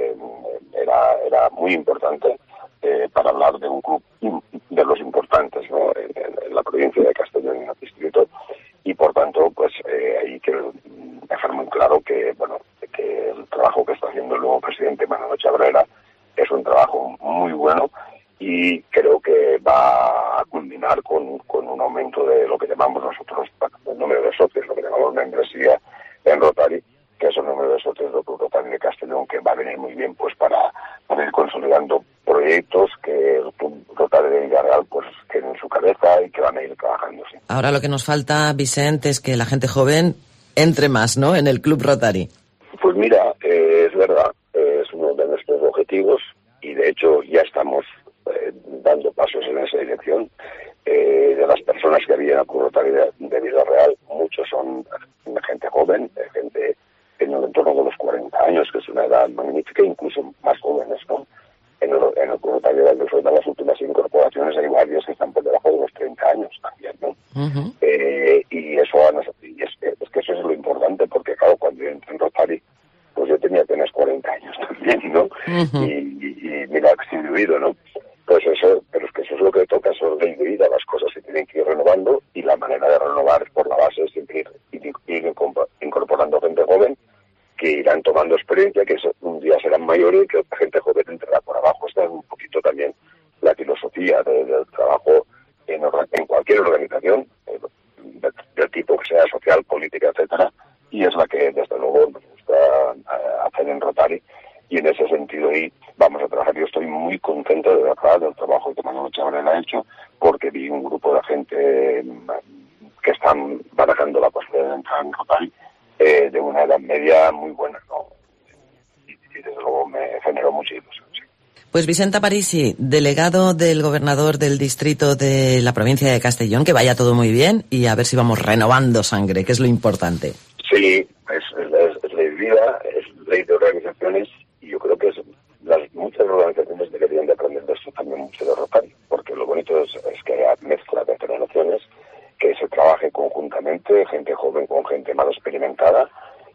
era muy importante para hablar de un club de los importantes, ¿no? en la provincia de Castellón y en el distrito, y por tanto pues ahí quiero dejar muy claro que el trabajo que está haciendo el nuevo presidente Manolo Chabrera es un trabajo muy bueno, y creo que va a culminar con un aumento de lo que llamamos nosotros el número de socios, lo que llamamos membresía en Rotary, que es el número de socios del Club Rotary de Castellón, que va a venir muy bien pues para ir consolidando proyectos que el Club Rotary de Villarreal pues tiene en su cabeza y que van a ir trabajando. ¿Sí? Ahora lo que nos falta, Vicente, es que la gente joven entre más, ¿no?, en el Club Rotary. Pues mira, es verdad, es uno de nuestros objetivos, y de hecho ya estamos dando pasos en esa dirección. De las personas que había en el Club Rotary de Villarreal, muchos son gente joven, gente en el entorno de los 40 años, que es una edad magnífica, incluso más jóvenes, ¿no? En el Club Rotary de las últimas incorporaciones hay varios que están por debajo de los 30 años también, ¿no? Y eso es que eso es lo importante, porque claro, cuando yo entré en Rotary, pues yo tenía apenas 40 años también, ¿no? Y mira que sí he vivido, ¿no? Pues eso, pero es que eso es lo que toca, eso es ley de vida, las cosas se tienen que ir renovando, y la manera de renovar es por la base, es siempre ir incorporando gente joven que irán tomando experiencia, que es un mayor y que la gente joven entrará por abajo. Esta es un poquito también la filosofía del trabajo en cualquier organización, del tipo que sea, social, política, etcétera, y es la que desde luego nos gusta hacer en Rotary, y en ese sentido ahí vamos a trabajar. Yo estoy muy contento de verdad del trabajo que Manolo Chavarel ha hecho, porque vi un grupo de gente que están barajando la posibilidad de entrar en Rotary de una edad media muy buena, ¿no? Y desde luego me generó mucha ilusión. Sí. Pues Vicente Parisi, delegado del gobernador del distrito de la provincia de Castellón, que vaya todo muy bien y a ver si vamos renovando sangre, que es lo importante. Sí, es ley de vida, es ley de organizaciones, y yo creo que muchas organizaciones deberían de aprender de esto también mucho de Rotary, porque lo bonito es que haya mezcla de generaciones, que se trabaje conjuntamente, gente joven con gente más experimentada,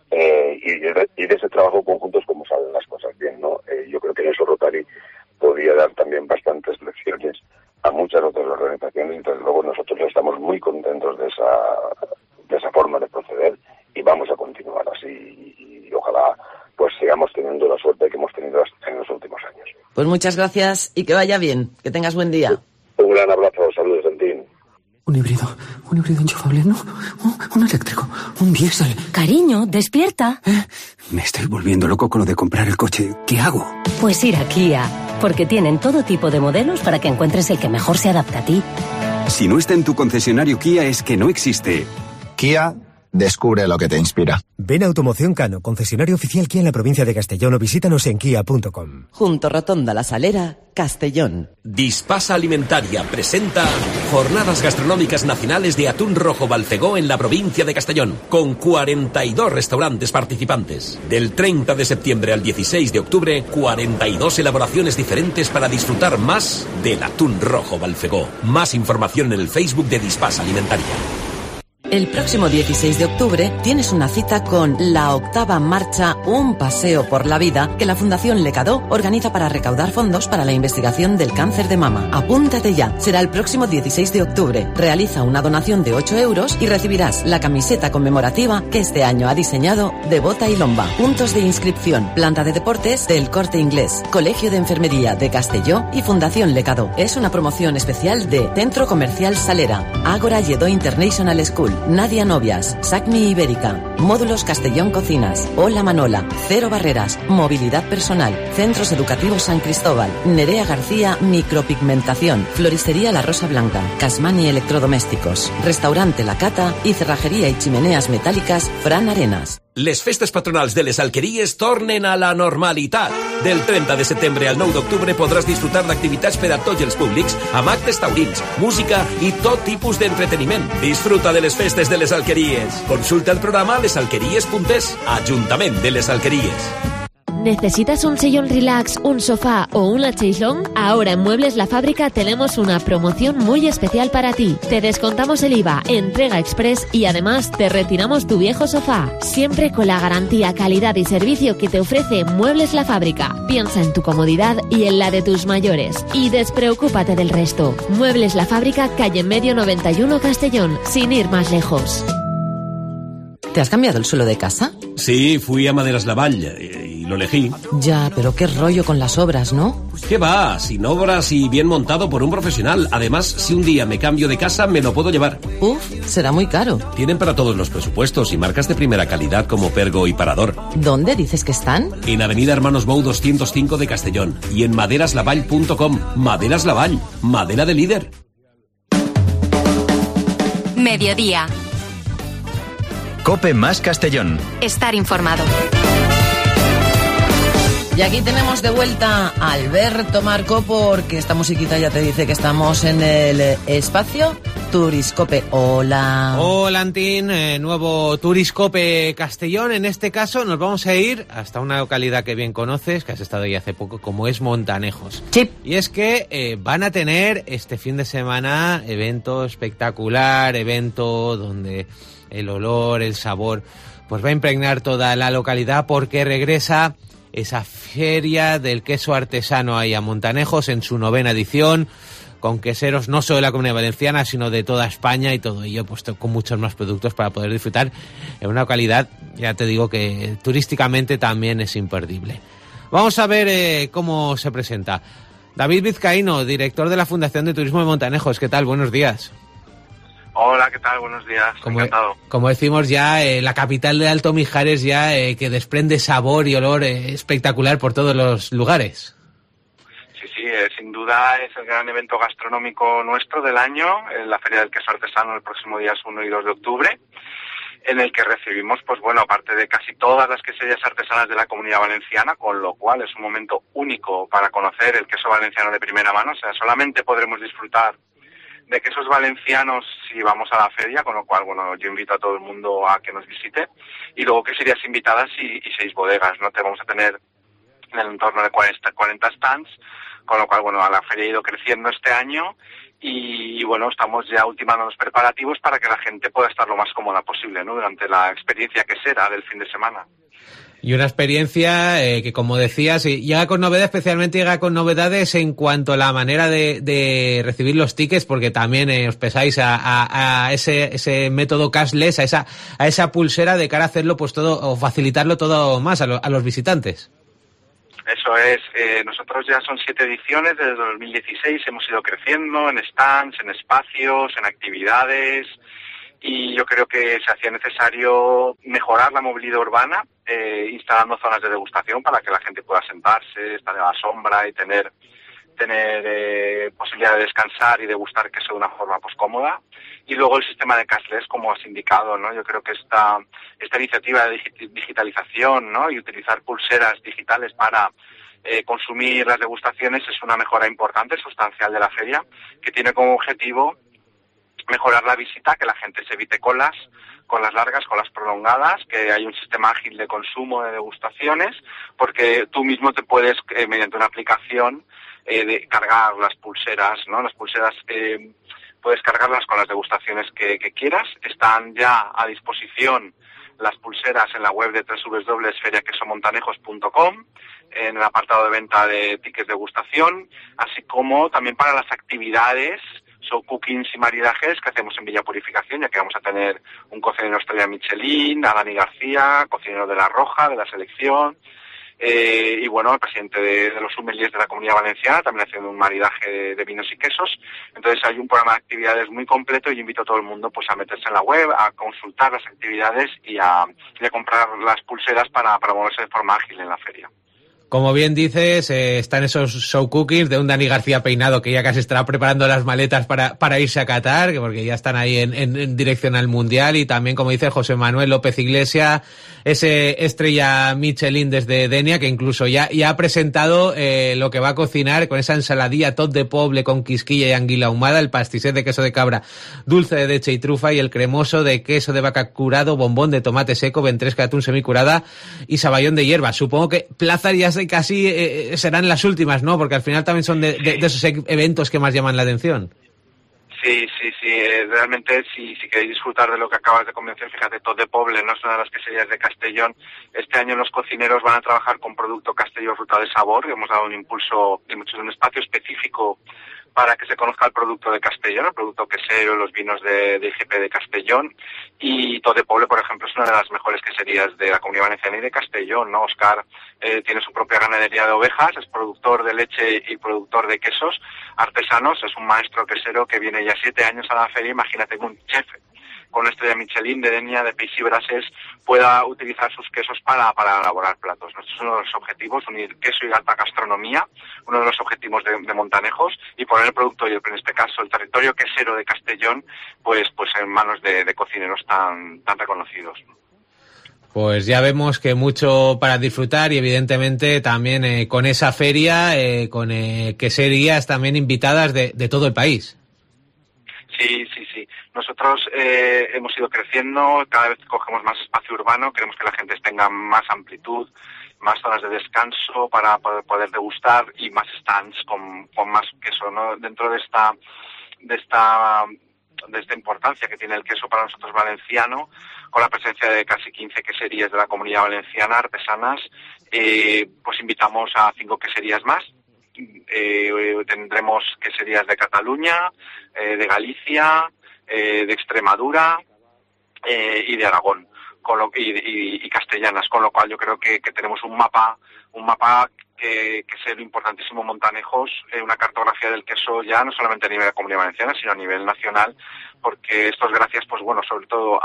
y de ese trabajo conjunto es como salen las cosas bien, ¿no? Yo creo que en eso Rotary podría dar también bastantes lecciones a muchas otras organizaciones, y desde luego nosotros estamos muy contentos de esa forma de proceder, y vamos a continuar así, y ojalá pues sigamos teniendo la suerte que hemos tenido en los últimos años. Pues muchas gracias y que vaya bien, que tengas buen día. Un gran abrazo, saludos, Santín. Un híbrido enchufable, ¿no? Un eléctrico, un diésel. Cariño, despierta. Me estoy volviendo loco con lo de comprar el coche. ¿Qué hago? Pues ir a Kia, porque tienen todo tipo de modelos para que encuentres el que mejor se adapta a ti. Si no está en tu concesionario Kia, es que no existe. Kia, descubre lo que te inspira. Ven a Automoción Cano, concesionario oficial Kia en la provincia de Castellón, o visítanos en kia.com. Junto Rotonda La Salera, Castellón. Dispasa Alimentaria presenta Jornadas Gastronómicas Nacionales de Atún Rojo Balfegó en la provincia de Castellón, con 42 restaurantes participantes. Del 30 de septiembre al 16 de octubre, 42 elaboraciones diferentes para disfrutar más del atún rojo Balfegó. Más información en el Facebook de Dispasa Alimentaria. El próximo 16 de octubre tienes una cita con la 8ª marcha Un Paseo por la Vida que la Fundación Lecadó organiza para recaudar fondos para la investigación del cáncer de mama. Apúntate ya, será el próximo 16 de octubre. Realiza una donación de 8 euros y recibirás la camiseta conmemorativa que este año ha diseñado Devota y Lomba. Puntos de inscripción: Planta de Deportes del Corte Inglés, Colegio de Enfermería de Castelló y Fundación Lecadó. Es una promoción especial de Centro Comercial Salera, Ágora Lledó International School, Nadia Novias, SACMI Ibérica, Módulos Castellón Cocinas, Hola Manola, Cero Barreras, Movilidad Personal, Centros Educativos San Cristóbal, Nerea García Micropigmentación, Floristería La Rosa Blanca, Casmani Electrodomésticos, Restaurante La Cata y Cerrajería y Chimeneas Metálicas Fran Arenas. Les festes patronals de les Alqueries tornen a la normalitat. Del 30 de setembre al 9 d'octubre podràs disfrutar d'activitats per a tots els públics, amb actes taurins, música i tot tipus d'entreteniment. Disfruta de les festes de les Alqueries. Consulta el programa lesalqueries.es. Ajuntament de les Alqueries. ¿Necesitas un sillón relax, un sofá o una chaise-longue? Ahora en Muebles La Fábrica tenemos una promoción muy especial para ti. Te descontamos el IVA, entrega express y además te retiramos tu viejo sofá. Siempre con la garantía, calidad y servicio que te ofrece Muebles La Fábrica. Piensa en tu comodidad y en la de tus mayores. Y despreocúpate del resto. Muebles La Fábrica, calle Medio 91 Castellón, sin ir más lejos. ¿Te has cambiado el suelo de casa? Sí, fui a Maderas Lavall y lo elegí. Ya, pero qué rollo con las obras, ¿no? ¿Qué va? Sin obras y bien montado por un profesional. Además, si un día me cambio de casa, me lo puedo llevar. Uf, será muy caro. Tienen para todos los presupuestos y marcas de primera calidad como Pergo y Parador. ¿Dónde dices que están? En Avenida Hermanos Bou 205 de Castellón y en maderaslavall.com. Maderas Lavall, madera de líder. Mediodía. COPE más Castellón. Estar informado. Y aquí tenemos de vuelta a Alberto Marco, porque esta musiquita ya te dice que estamos en el espacio Turiscope. Hola. Hola, Antín. Nuevo Turiscope Castellón. En este caso nos vamos a ir hasta una localidad que bien conoces, que has estado ahí hace poco, como es Montanejos. Sí. Y es que van a tener este fin de semana evento espectacular, evento donde el olor, el sabor, pues va a impregnar toda la localidad, porque regresa esa feria del queso artesano ahí a Montanejos en su 9ª edición, con queseros no solo de la Comunidad Valenciana, sino de toda España, y todo ello pues con muchos más productos para poder disfrutar en una localidad, ya te digo, que turísticamente también es imperdible. Vamos a ver cómo se presenta. David Vizcaíno, director de la Fundación de Turismo de Montanejos. ¿Qué tal? Buenos días. Hola, ¿qué tal? Buenos días. Encantado. Como decimos ya, la capital de Alto Mijares ya que desprende sabor y olor espectacular por todos los lugares. Sí, sin duda es el gran evento gastronómico nuestro del año, la Feria del Queso Artesano el próximo días 1 y 2 de octubre, en el que recibimos, pues bueno, aparte de casi todas las queserías artesanas de la Comunidad Valenciana, con lo cual es un momento único para conocer el queso valenciano de primera mano. O sea, solamente podremos disfrutar de quesos valencianos si vamos a la feria, con lo cual, bueno, yo invito a todo el mundo a que nos visite. Y luego queserías invitadas y 6 bodegas, ¿no? Te vamos a tener en el entorno de 40 stands, con lo cual, bueno, la feria ha ido creciendo este año y, bueno, estamos ya ultimando los preparativos para que la gente pueda estar lo más cómoda posible, ¿no? Durante la experiencia que será del fin de semana. Y una experiencia que, como decías, llega con novedades, especialmente llega con novedades en cuanto a la manera de recibir los tickets, porque también os pesáis a ese método cashless, a esa pulsera de cara a hacerlo pues todo, o facilitarlo todo más a los visitantes. Eso es, nosotros ya son 7 ediciones desde 2016, hemos ido creciendo en stands, en espacios, en actividades, y yo creo que se hacía necesario mejorar la movilidad urbana, instalando zonas de degustación para que la gente pueda sentarse, estar en la sombra y tener posibilidad de descansar y degustar queso de una forma pues cómoda. Y luego el sistema de cashless, como has indicado, ¿no? Yo creo que esta iniciativa de digitalización, ¿no? Y utilizar pulseras digitales para consumir las degustaciones es una mejora importante, sustancial de la feria, que tiene como objetivo mejorar la visita, que la gente se evite colas largas, colas prolongadas, que hay un sistema ágil de consumo de degustaciones, porque tú mismo te puedes, mediante una aplicación, cargar las pulseras, ¿no? Las pulseras puedes cargarlas con las degustaciones que quieras. Están ya a disposición las pulseras en la web de www.feriaquesomontanejos.com, en el apartado de venta de tickets de degustación, así como también para las actividades, show cookings y maridajes que hacemos en Villa Purificación, ya que vamos a tener un cocinero estrella Michelin, a Dani García, cocinero de La Roja, de la selección, y bueno, el presidente de los sommeliers de la Comunidad Valenciana, también haciendo un maridaje de vinos y quesos. Entonces hay un programa de actividades muy completo y invito a todo el mundo pues a meterse en la web, a consultar las actividades y a comprar las pulseras para moverse de forma ágil en la feria. Como bien dices, están esos show cookings de un Dani García peinado que ya casi estará preparando las maletas para irse a Qatar, porque ya están ahí en dirección al Mundial, y también, como dice José Manuel López Iglesia, ese estrella Michelin desde Denia, que incluso ya ha presentado lo que va a cocinar con esa ensaladilla tot de poble con quisquilla y anguila ahumada, el pastisset de queso de cabra dulce de leche y trufa y el cremoso de queso de vaca curado, bombón de tomate seco, ventresca de atún semicurada y saballón de hierba. Supongo que plazas ya casi serán las últimas, ¿no? Porque al final también son de esos eventos que más llaman la atención. Sí, realmente si queréis disfrutar de lo que acabas de convencer, fíjate, Tot de Poble, no es una de las queserías de Castellón. Este año los cocineros van a trabajar con producto Castelló Ruta de Sabor, y hemos dado un impulso, hemos hecho un espacio específico para que se conozca el producto de Castellón, el producto quesero, los vinos de IGP de Castellón. Y Tot de Poble, por ejemplo, es una de las mejores queserías de la Comunidad Valenciana y de Castellón, ¿no? Óscar tiene su propia ganadería de ovejas, es productor de leche y productor de quesos artesanos, es un maestro quesero que viene ya 7 años a la feria. Imagínate que un chef con una estrella Michelin de Denia, de Peix y Brases, pueda utilizar sus quesos para elaborar platos. Este es uno de los objetivos, unir queso y alta gastronomía, uno de los objetivos de Montanejos, y poner el producto, y en este caso el territorio quesero de Castellón, pues en manos de cocineros tan reconocidos. Pues ya vemos que mucho para disfrutar, y evidentemente también con esa feria, con queserías también invitadas de todo el país. Sí. Nosotros hemos ido creciendo, cada vez cogemos más espacio urbano, queremos que la gente tenga más amplitud, más zonas de descanso para poder degustar, y más stands con más queso, ¿no? Dentro de esta importancia que tiene el queso para nosotros valenciano, con la presencia de casi 15 queserías de la Comunidad Valenciana artesanas, pues invitamos a 5 queserías más. Tendremos queserías de Cataluña, de Galicia, de Extremadura y de Aragón, y castellanas, con lo cual yo creo que tenemos un mapa que es lo importantísimo Montanejos, una cartografía del queso ya no solamente a nivel de Comunidad Valenciana, sino a nivel nacional, porque esto es gracias, pues bueno, sobre todo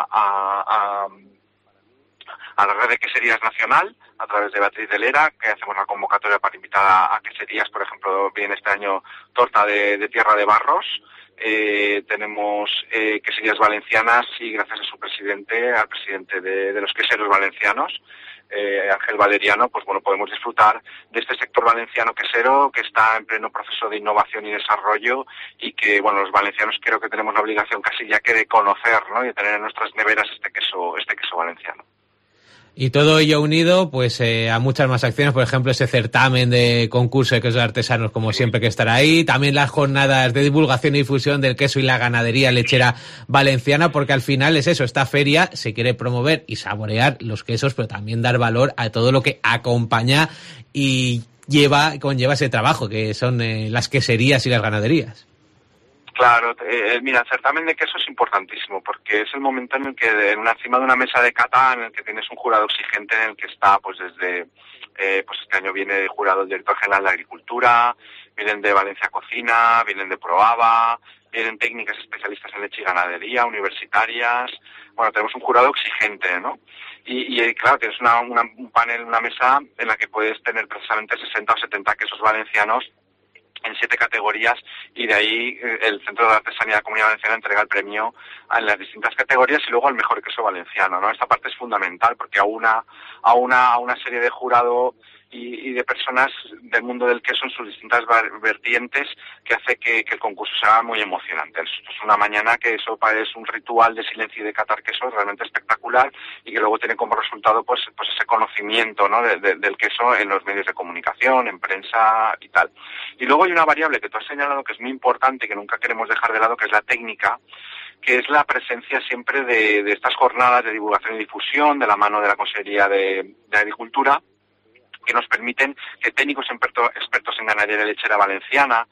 a la red de queserías nacional, a través de Beatriz de Lera, que hacemos la convocatoria para invitar a queserías, por ejemplo, viene este año torta de Tierra de Barros. Tenemos queserías valencianas y gracias a su presidente, al presidente de los queseros valencianos, Ángel Valeriano, pues bueno, podemos disfrutar de este sector valenciano quesero que está en pleno proceso de innovación y desarrollo y que, bueno, los valencianos creo que tenemos la obligación casi ya que de conocer, ¿no? Y de tener en nuestras neveras este queso valenciano. Y todo ello unido pues a muchas más acciones, por ejemplo ese certamen de concurso de quesos artesanos como siempre que estará ahí, también las jornadas de divulgación y difusión del queso y la ganadería lechera valenciana, porque al final es eso, esta feria se quiere promover y saborear los quesos, pero también dar valor a todo lo que acompaña y conlleva ese trabajo que son las queserías y las ganaderías. Claro, mira, el certamen de queso es importantísimo porque es el momento en el que encima de una mesa de cata en el que tienes un jurado exigente en el que está pues desde pues este año viene de jurado el director general de Agricultura, vienen de Valencia Cocina, vienen de Proava, vienen técnicas especialistas en leche y ganadería, universitarias. Bueno, tenemos un jurado exigente, ¿no? Y claro, tienes un panel, una mesa en la que puedes tener precisamente 60 o 70 quesos valencianos en 7 categorías y de ahí el Centro de Artesanía de la Comunidad Valenciana entrega el premio en las distintas categorías y luego al mejor queso valenciano, ¿no? Esta parte es fundamental porque a una serie de jurado y de personas del mundo del queso en sus distintas vertientes que hace que el concurso sea muy emocionante. Es una mañana que eso es un ritual de silencio y de catar queso realmente espectacular y que luego tiene como resultado pues ese conocimiento, ¿no? del queso en los medios de comunicación, en prensa y tal. Y luego hay una variable que tú has señalado que es muy importante y que nunca queremos dejar de lado, que es la técnica, que es la presencia siempre de estas jornadas de divulgación y difusión de la mano de la Consejería de Agricultura, que nos permiten que técnicos expertos en ganadería lechera valenciana,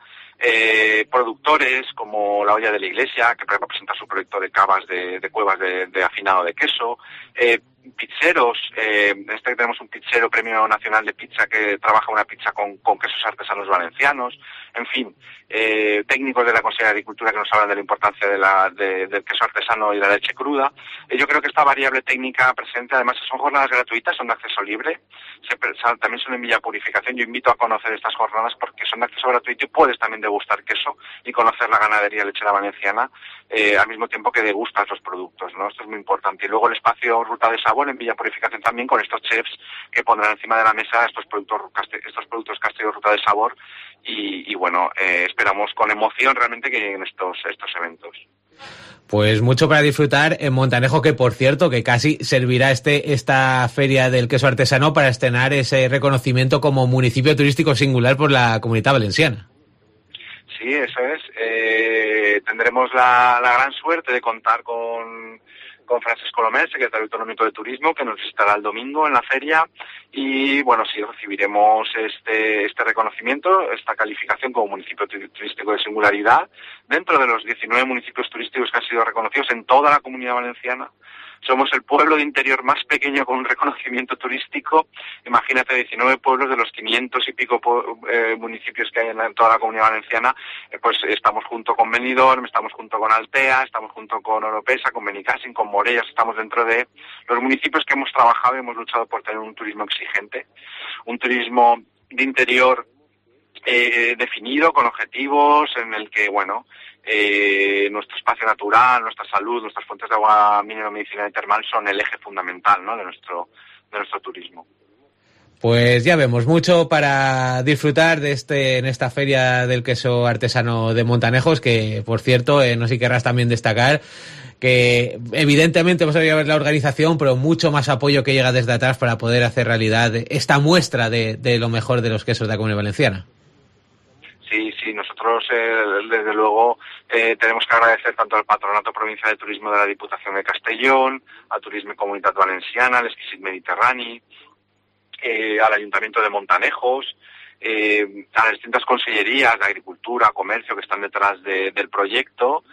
productores como La Olla de la Iglesia, que va a presentar su proyecto de cavas de cuevas de afinado de queso, pizzeros, tenemos un pizzero Premio Nacional de Pizza que trabaja una pizza con quesos artesanos valencianos, en fin, técnicos de la Consejería de Agricultura que nos hablan de la importancia del queso artesano y de la leche cruda. Yo creo que esta variable técnica presente, además son jornadas gratuitas, son de acceso libre, también son en Villa Purificación. Yo invito a conocer estas jornadas porque son de acceso gratuito y puedes también degustar queso y conocer la ganadería lechera valenciana al mismo tiempo que degustas los productos, ¿no? Esto es muy importante. Y luego el espacio Ruta de Sabor en Villa Purificación también con estos chefs que pondrán encima de la mesa estos productos Castelló Ruta de Sabor y bueno, esperamos con emoción realmente que lleguen estos eventos. Pues mucho para disfrutar en Montanejo, que por cierto, que casi servirá esta feria del queso artesano para estrenar ese reconocimiento como municipio turístico singular por la Comunitat Valenciana. Sí, eso es. Tendremos la gran suerte de contar con Francesc Colomer, secretario autonómico de Turismo, que nos visitará el domingo en la feria y, bueno, sí, recibiremos este reconocimiento, esta calificación como municipio turístico de singularidad dentro de los 19 municipios turísticos que han sido reconocidos en toda la Comunidad Valenciana. Somos el pueblo de interior más pequeño con un reconocimiento turístico. Imagínate, 19 pueblos de los 500 y pico municipios que hay en toda la Comunidad Valenciana. Pues estamos junto con Benidorm, estamos junto con Altea, estamos junto con Oropesa, con Benicàssim, con Morellas. Estamos dentro de los municipios que hemos trabajado y hemos luchado por tener un turismo exigente, un turismo de interior definido, con objetivos, en el que, bueno, nuestro espacio natural, nuestra salud, nuestras fuentes de agua mínima medicinal y termal son el eje fundamental, ¿no? de nuestro turismo. Pues ya vemos mucho para disfrutar en esta feria del queso artesano de Montanejos, que por cierto, no sé si querrás también destacar que evidentemente vamos a ver la organización, pero mucho más apoyo que llega desde atrás para poder hacer realidad esta muestra de lo mejor de los quesos de la Comunidad Valenciana. Sí, nosotros desde luego tenemos que agradecer tanto al Patronato Provincial de Turismo de la Diputación de Castellón, a Turisme Comunitat Valenciana, al Exquisit Mediterrani, al Ayuntamiento de Montanejos, a las distintas consellerías de Agricultura, Comercio que están detrás del proyecto,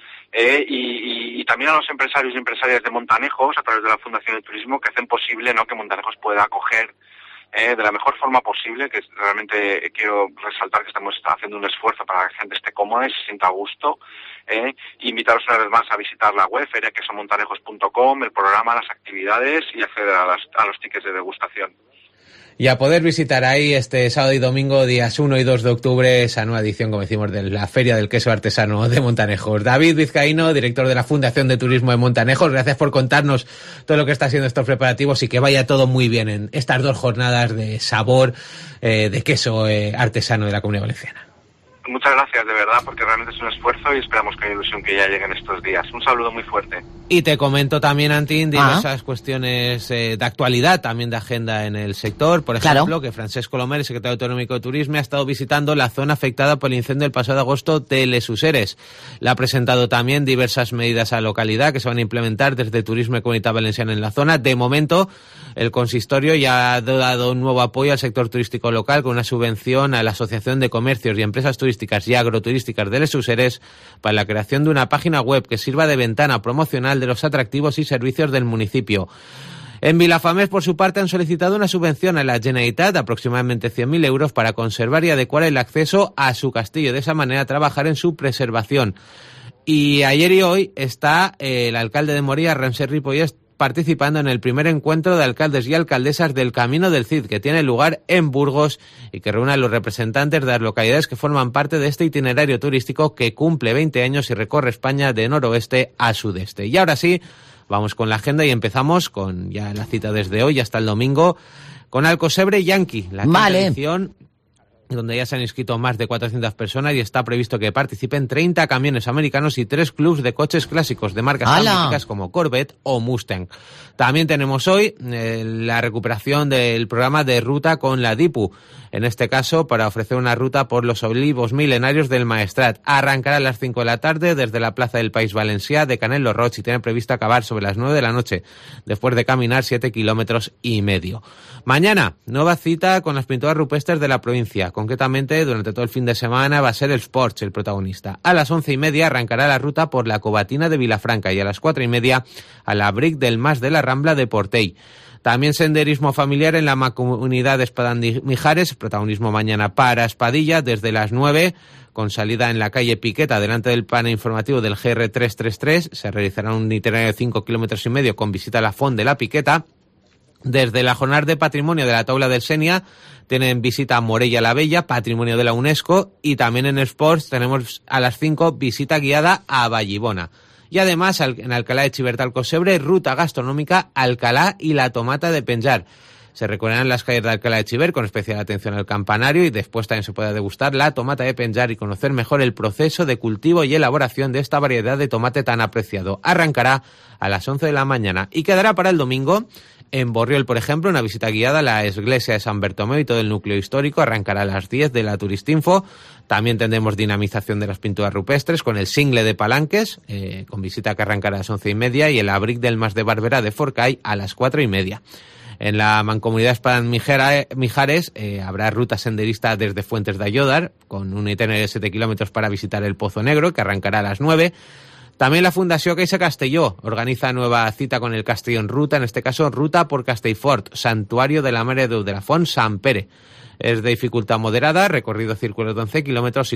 y también a los empresarios y empresarias de Montanejos a través de la Fundación de Turismo, que hacen posible, ¿no?, que Montanejos pueda acoger de la mejor forma posible, que realmente quiero resaltar que estamos haciendo un esfuerzo para que la gente esté cómoda y se sienta a gusto. Invitaros una vez más a visitar la web, feriaquesomontanejos.com, el programa, las actividades y acceder a los tickets de degustación. Y a poder visitar ahí este sábado y domingo, días 1 y 2 de octubre, esa nueva edición, como decimos, de la Feria del Queso Artesano de Montanejos. David Vizcaíno, director de la Fundación de Turismo de Montanejos, gracias por contarnos todo lo que está haciendo estos preparativos y que vaya todo muy bien en estas 2 jornadas de sabor de queso artesano de la Comunidad Valenciana. Muchas gracias, de verdad, porque realmente es un esfuerzo y esperamos con ilusión que ya lleguen estos días. Un saludo muy fuerte. Y te comento también, Antín, diversas cuestiones de actualidad, también de agenda en el sector. Por ejemplo, que Francesc Colomer, el secretario autonómico de Turismo, ha estado visitando la zona afectada por el incendio del pasado agosto de Les Useres. Le ha presentado también diversas medidas a la localidad que se van a implementar desde Turismo y Comunitat Valenciana en la zona. De momento, el consistorio ya ha dado un nuevo apoyo al sector turístico local con una subvención a la Asociación de Comercios y Empresas Turísticas y Agroturísticas de Les Useres para la creación de una página web que sirva de ventana promocional de los atractivos y servicios del municipio. En Vilafamés, por su parte, han solicitado una subvención a la Generalitat de aproximadamente 100.000 euros para conservar y adecuar el acceso a su castillo. De esa manera, trabajar en su preservación. Y ayer y hoy está el alcalde de Moria, Ramsés Ripollès, participando en el primer encuentro de alcaldes y alcaldesas del Camino del Cid, que tiene lugar en Burgos y que reúne a los representantes de las localidades que forman parte de este itinerario turístico que cumple 20 años y recorre España de noroeste a sudeste. Y ahora sí, vamos con la agenda y empezamos con ya la cita desde hoy hasta el domingo con Alcosebre Yankee, la quinta edición, donde ya se han inscrito más de 400 personas y está previsto que participen 30 camiones americanos y 3 clubs de coches clásicos de marcas tan míticas como Corvette o Mustang. También tenemos hoy la recuperación del programa de ruta con la DIPU, en este caso para ofrecer una ruta por los olivos milenarios del Maestrat. Arrancará a las 5 de la tarde desde la Plaza del País Valencià de Canet lo Roig y tiene previsto acabar sobre las 9 de la noche, después de caminar 7,5 kilómetros. Mañana, nueva cita con las pinturas rupestres de la provincia. Concretamente, durante todo el fin de semana va a ser el Sports el protagonista. A las 11:30 arrancará la ruta por la Covatina de Vilafranca y a las 4:30 a la Bric del Mas de la Rambla de Portell. También senderismo familiar en la Mancomunidad de Espadán-Mijares, protagonismo mañana para Espadilla desde las 9, con salida en la calle Piqueta, delante del panel informativo del GR333. Se realizará un itinerario de 5,5 kilómetros con visita a la Font de la Piqueta. Desde la Jornada de Patrimonio de la Taula del Senia tienen visita a Morella la Bella, Patrimonio de la UNESCO, y también en Sports tenemos a las 5 visita guiada a Vallibona. Y además en Alcalá de Xivert Alcosebre, ruta gastronómica Alcalá y la Tomata de Penjar. Se recorrerán las calles de Alcalá de Xivert con especial atención al campanario y después también se puede degustar la tomata de Penjar y conocer mejor el proceso de cultivo y elaboración de esta variedad de tomate tan apreciado. Arrancará a las 11 de la mañana y quedará para el domingo. En Borriol, por ejemplo, una visita guiada a la iglesia de San Bertomeu y todo el núcleo histórico arrancará a las 10 de la Turistinfo. También tendremos dinamización de las pinturas rupestres con el Single de Palanques, con visita que arrancará a las 11:30, y el Abric del Mas de Barberá de Forcall a las 4:30. En la Mancomunidad Espadán-Mijares habrá ruta senderista desde Fuentes de Ayodar, con un itinerario de 7 kilómetros para visitar el Pozo Negro, que arrancará a las 9. También la Fundació Caixa Castelló organiza nueva cita con el Castelló en ruta, en este caso ruta por Castellfort, Santuario de la Mare de Déu de la Font, Sant Pere. Es de dificultad moderada, recorrido círculo de 11 kilómetros y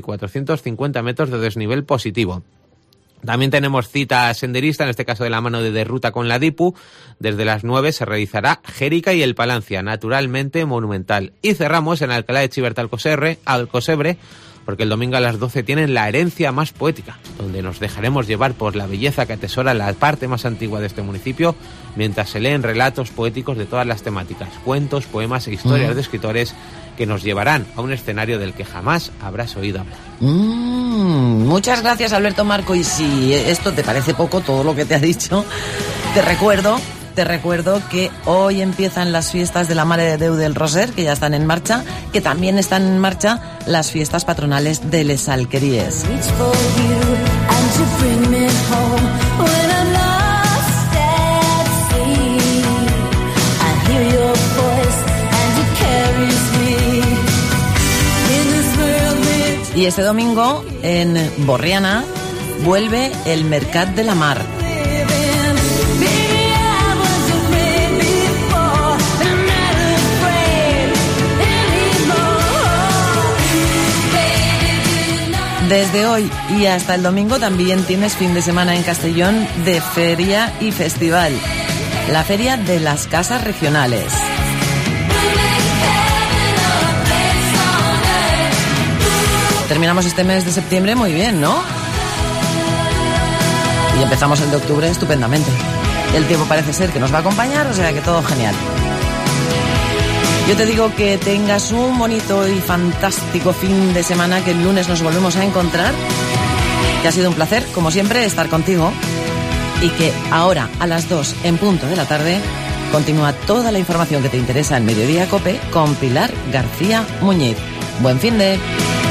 450 metros de desnivel positivo. También tenemos cita senderista, en este caso de la mano de Ruta con la DIPU. Desde las 9 se realizará Jérica y el Palancia, naturalmente monumental. Y cerramos en Alcalá de Xivert Alcosebre, porque el domingo a las 12 tienen la herencia más poética, donde nos dejaremos llevar por la belleza que atesora la parte más antigua de este municipio, mientras se leen relatos poéticos de todas las temáticas, cuentos, poemas e historias de escritores que nos llevarán a un escenario del que jamás habrás oído hablar. Muchas gracias, Alberto Marco, y si esto te parece poco, todo lo que te ha dicho, te recuerdo que hoy empiezan las fiestas de la Mare de Déu del Roser, que ya están en marcha, que también están en marcha las fiestas patronales de Les Alqueries. Y este domingo en Borriana vuelve el Mercat de la Mar. Desde hoy y hasta el domingo también tienes fin de semana en Castellón de feria y festival. La Feria de las Casas Regionales. Terminamos este mes de septiembre muy bien, ¿no? Y empezamos el de octubre estupendamente. El tiempo parece ser que nos va a acompañar, o sea que todo genial. Yo te digo que tengas un bonito y fantástico fin de semana, que el lunes nos volvemos a encontrar, que ha sido un placer, como siempre, estar contigo, y que ahora, a las 2 en punto de la tarde, continúa toda la información que te interesa en Mediodía COPE con Pilar García Muñiz. Buen fin de...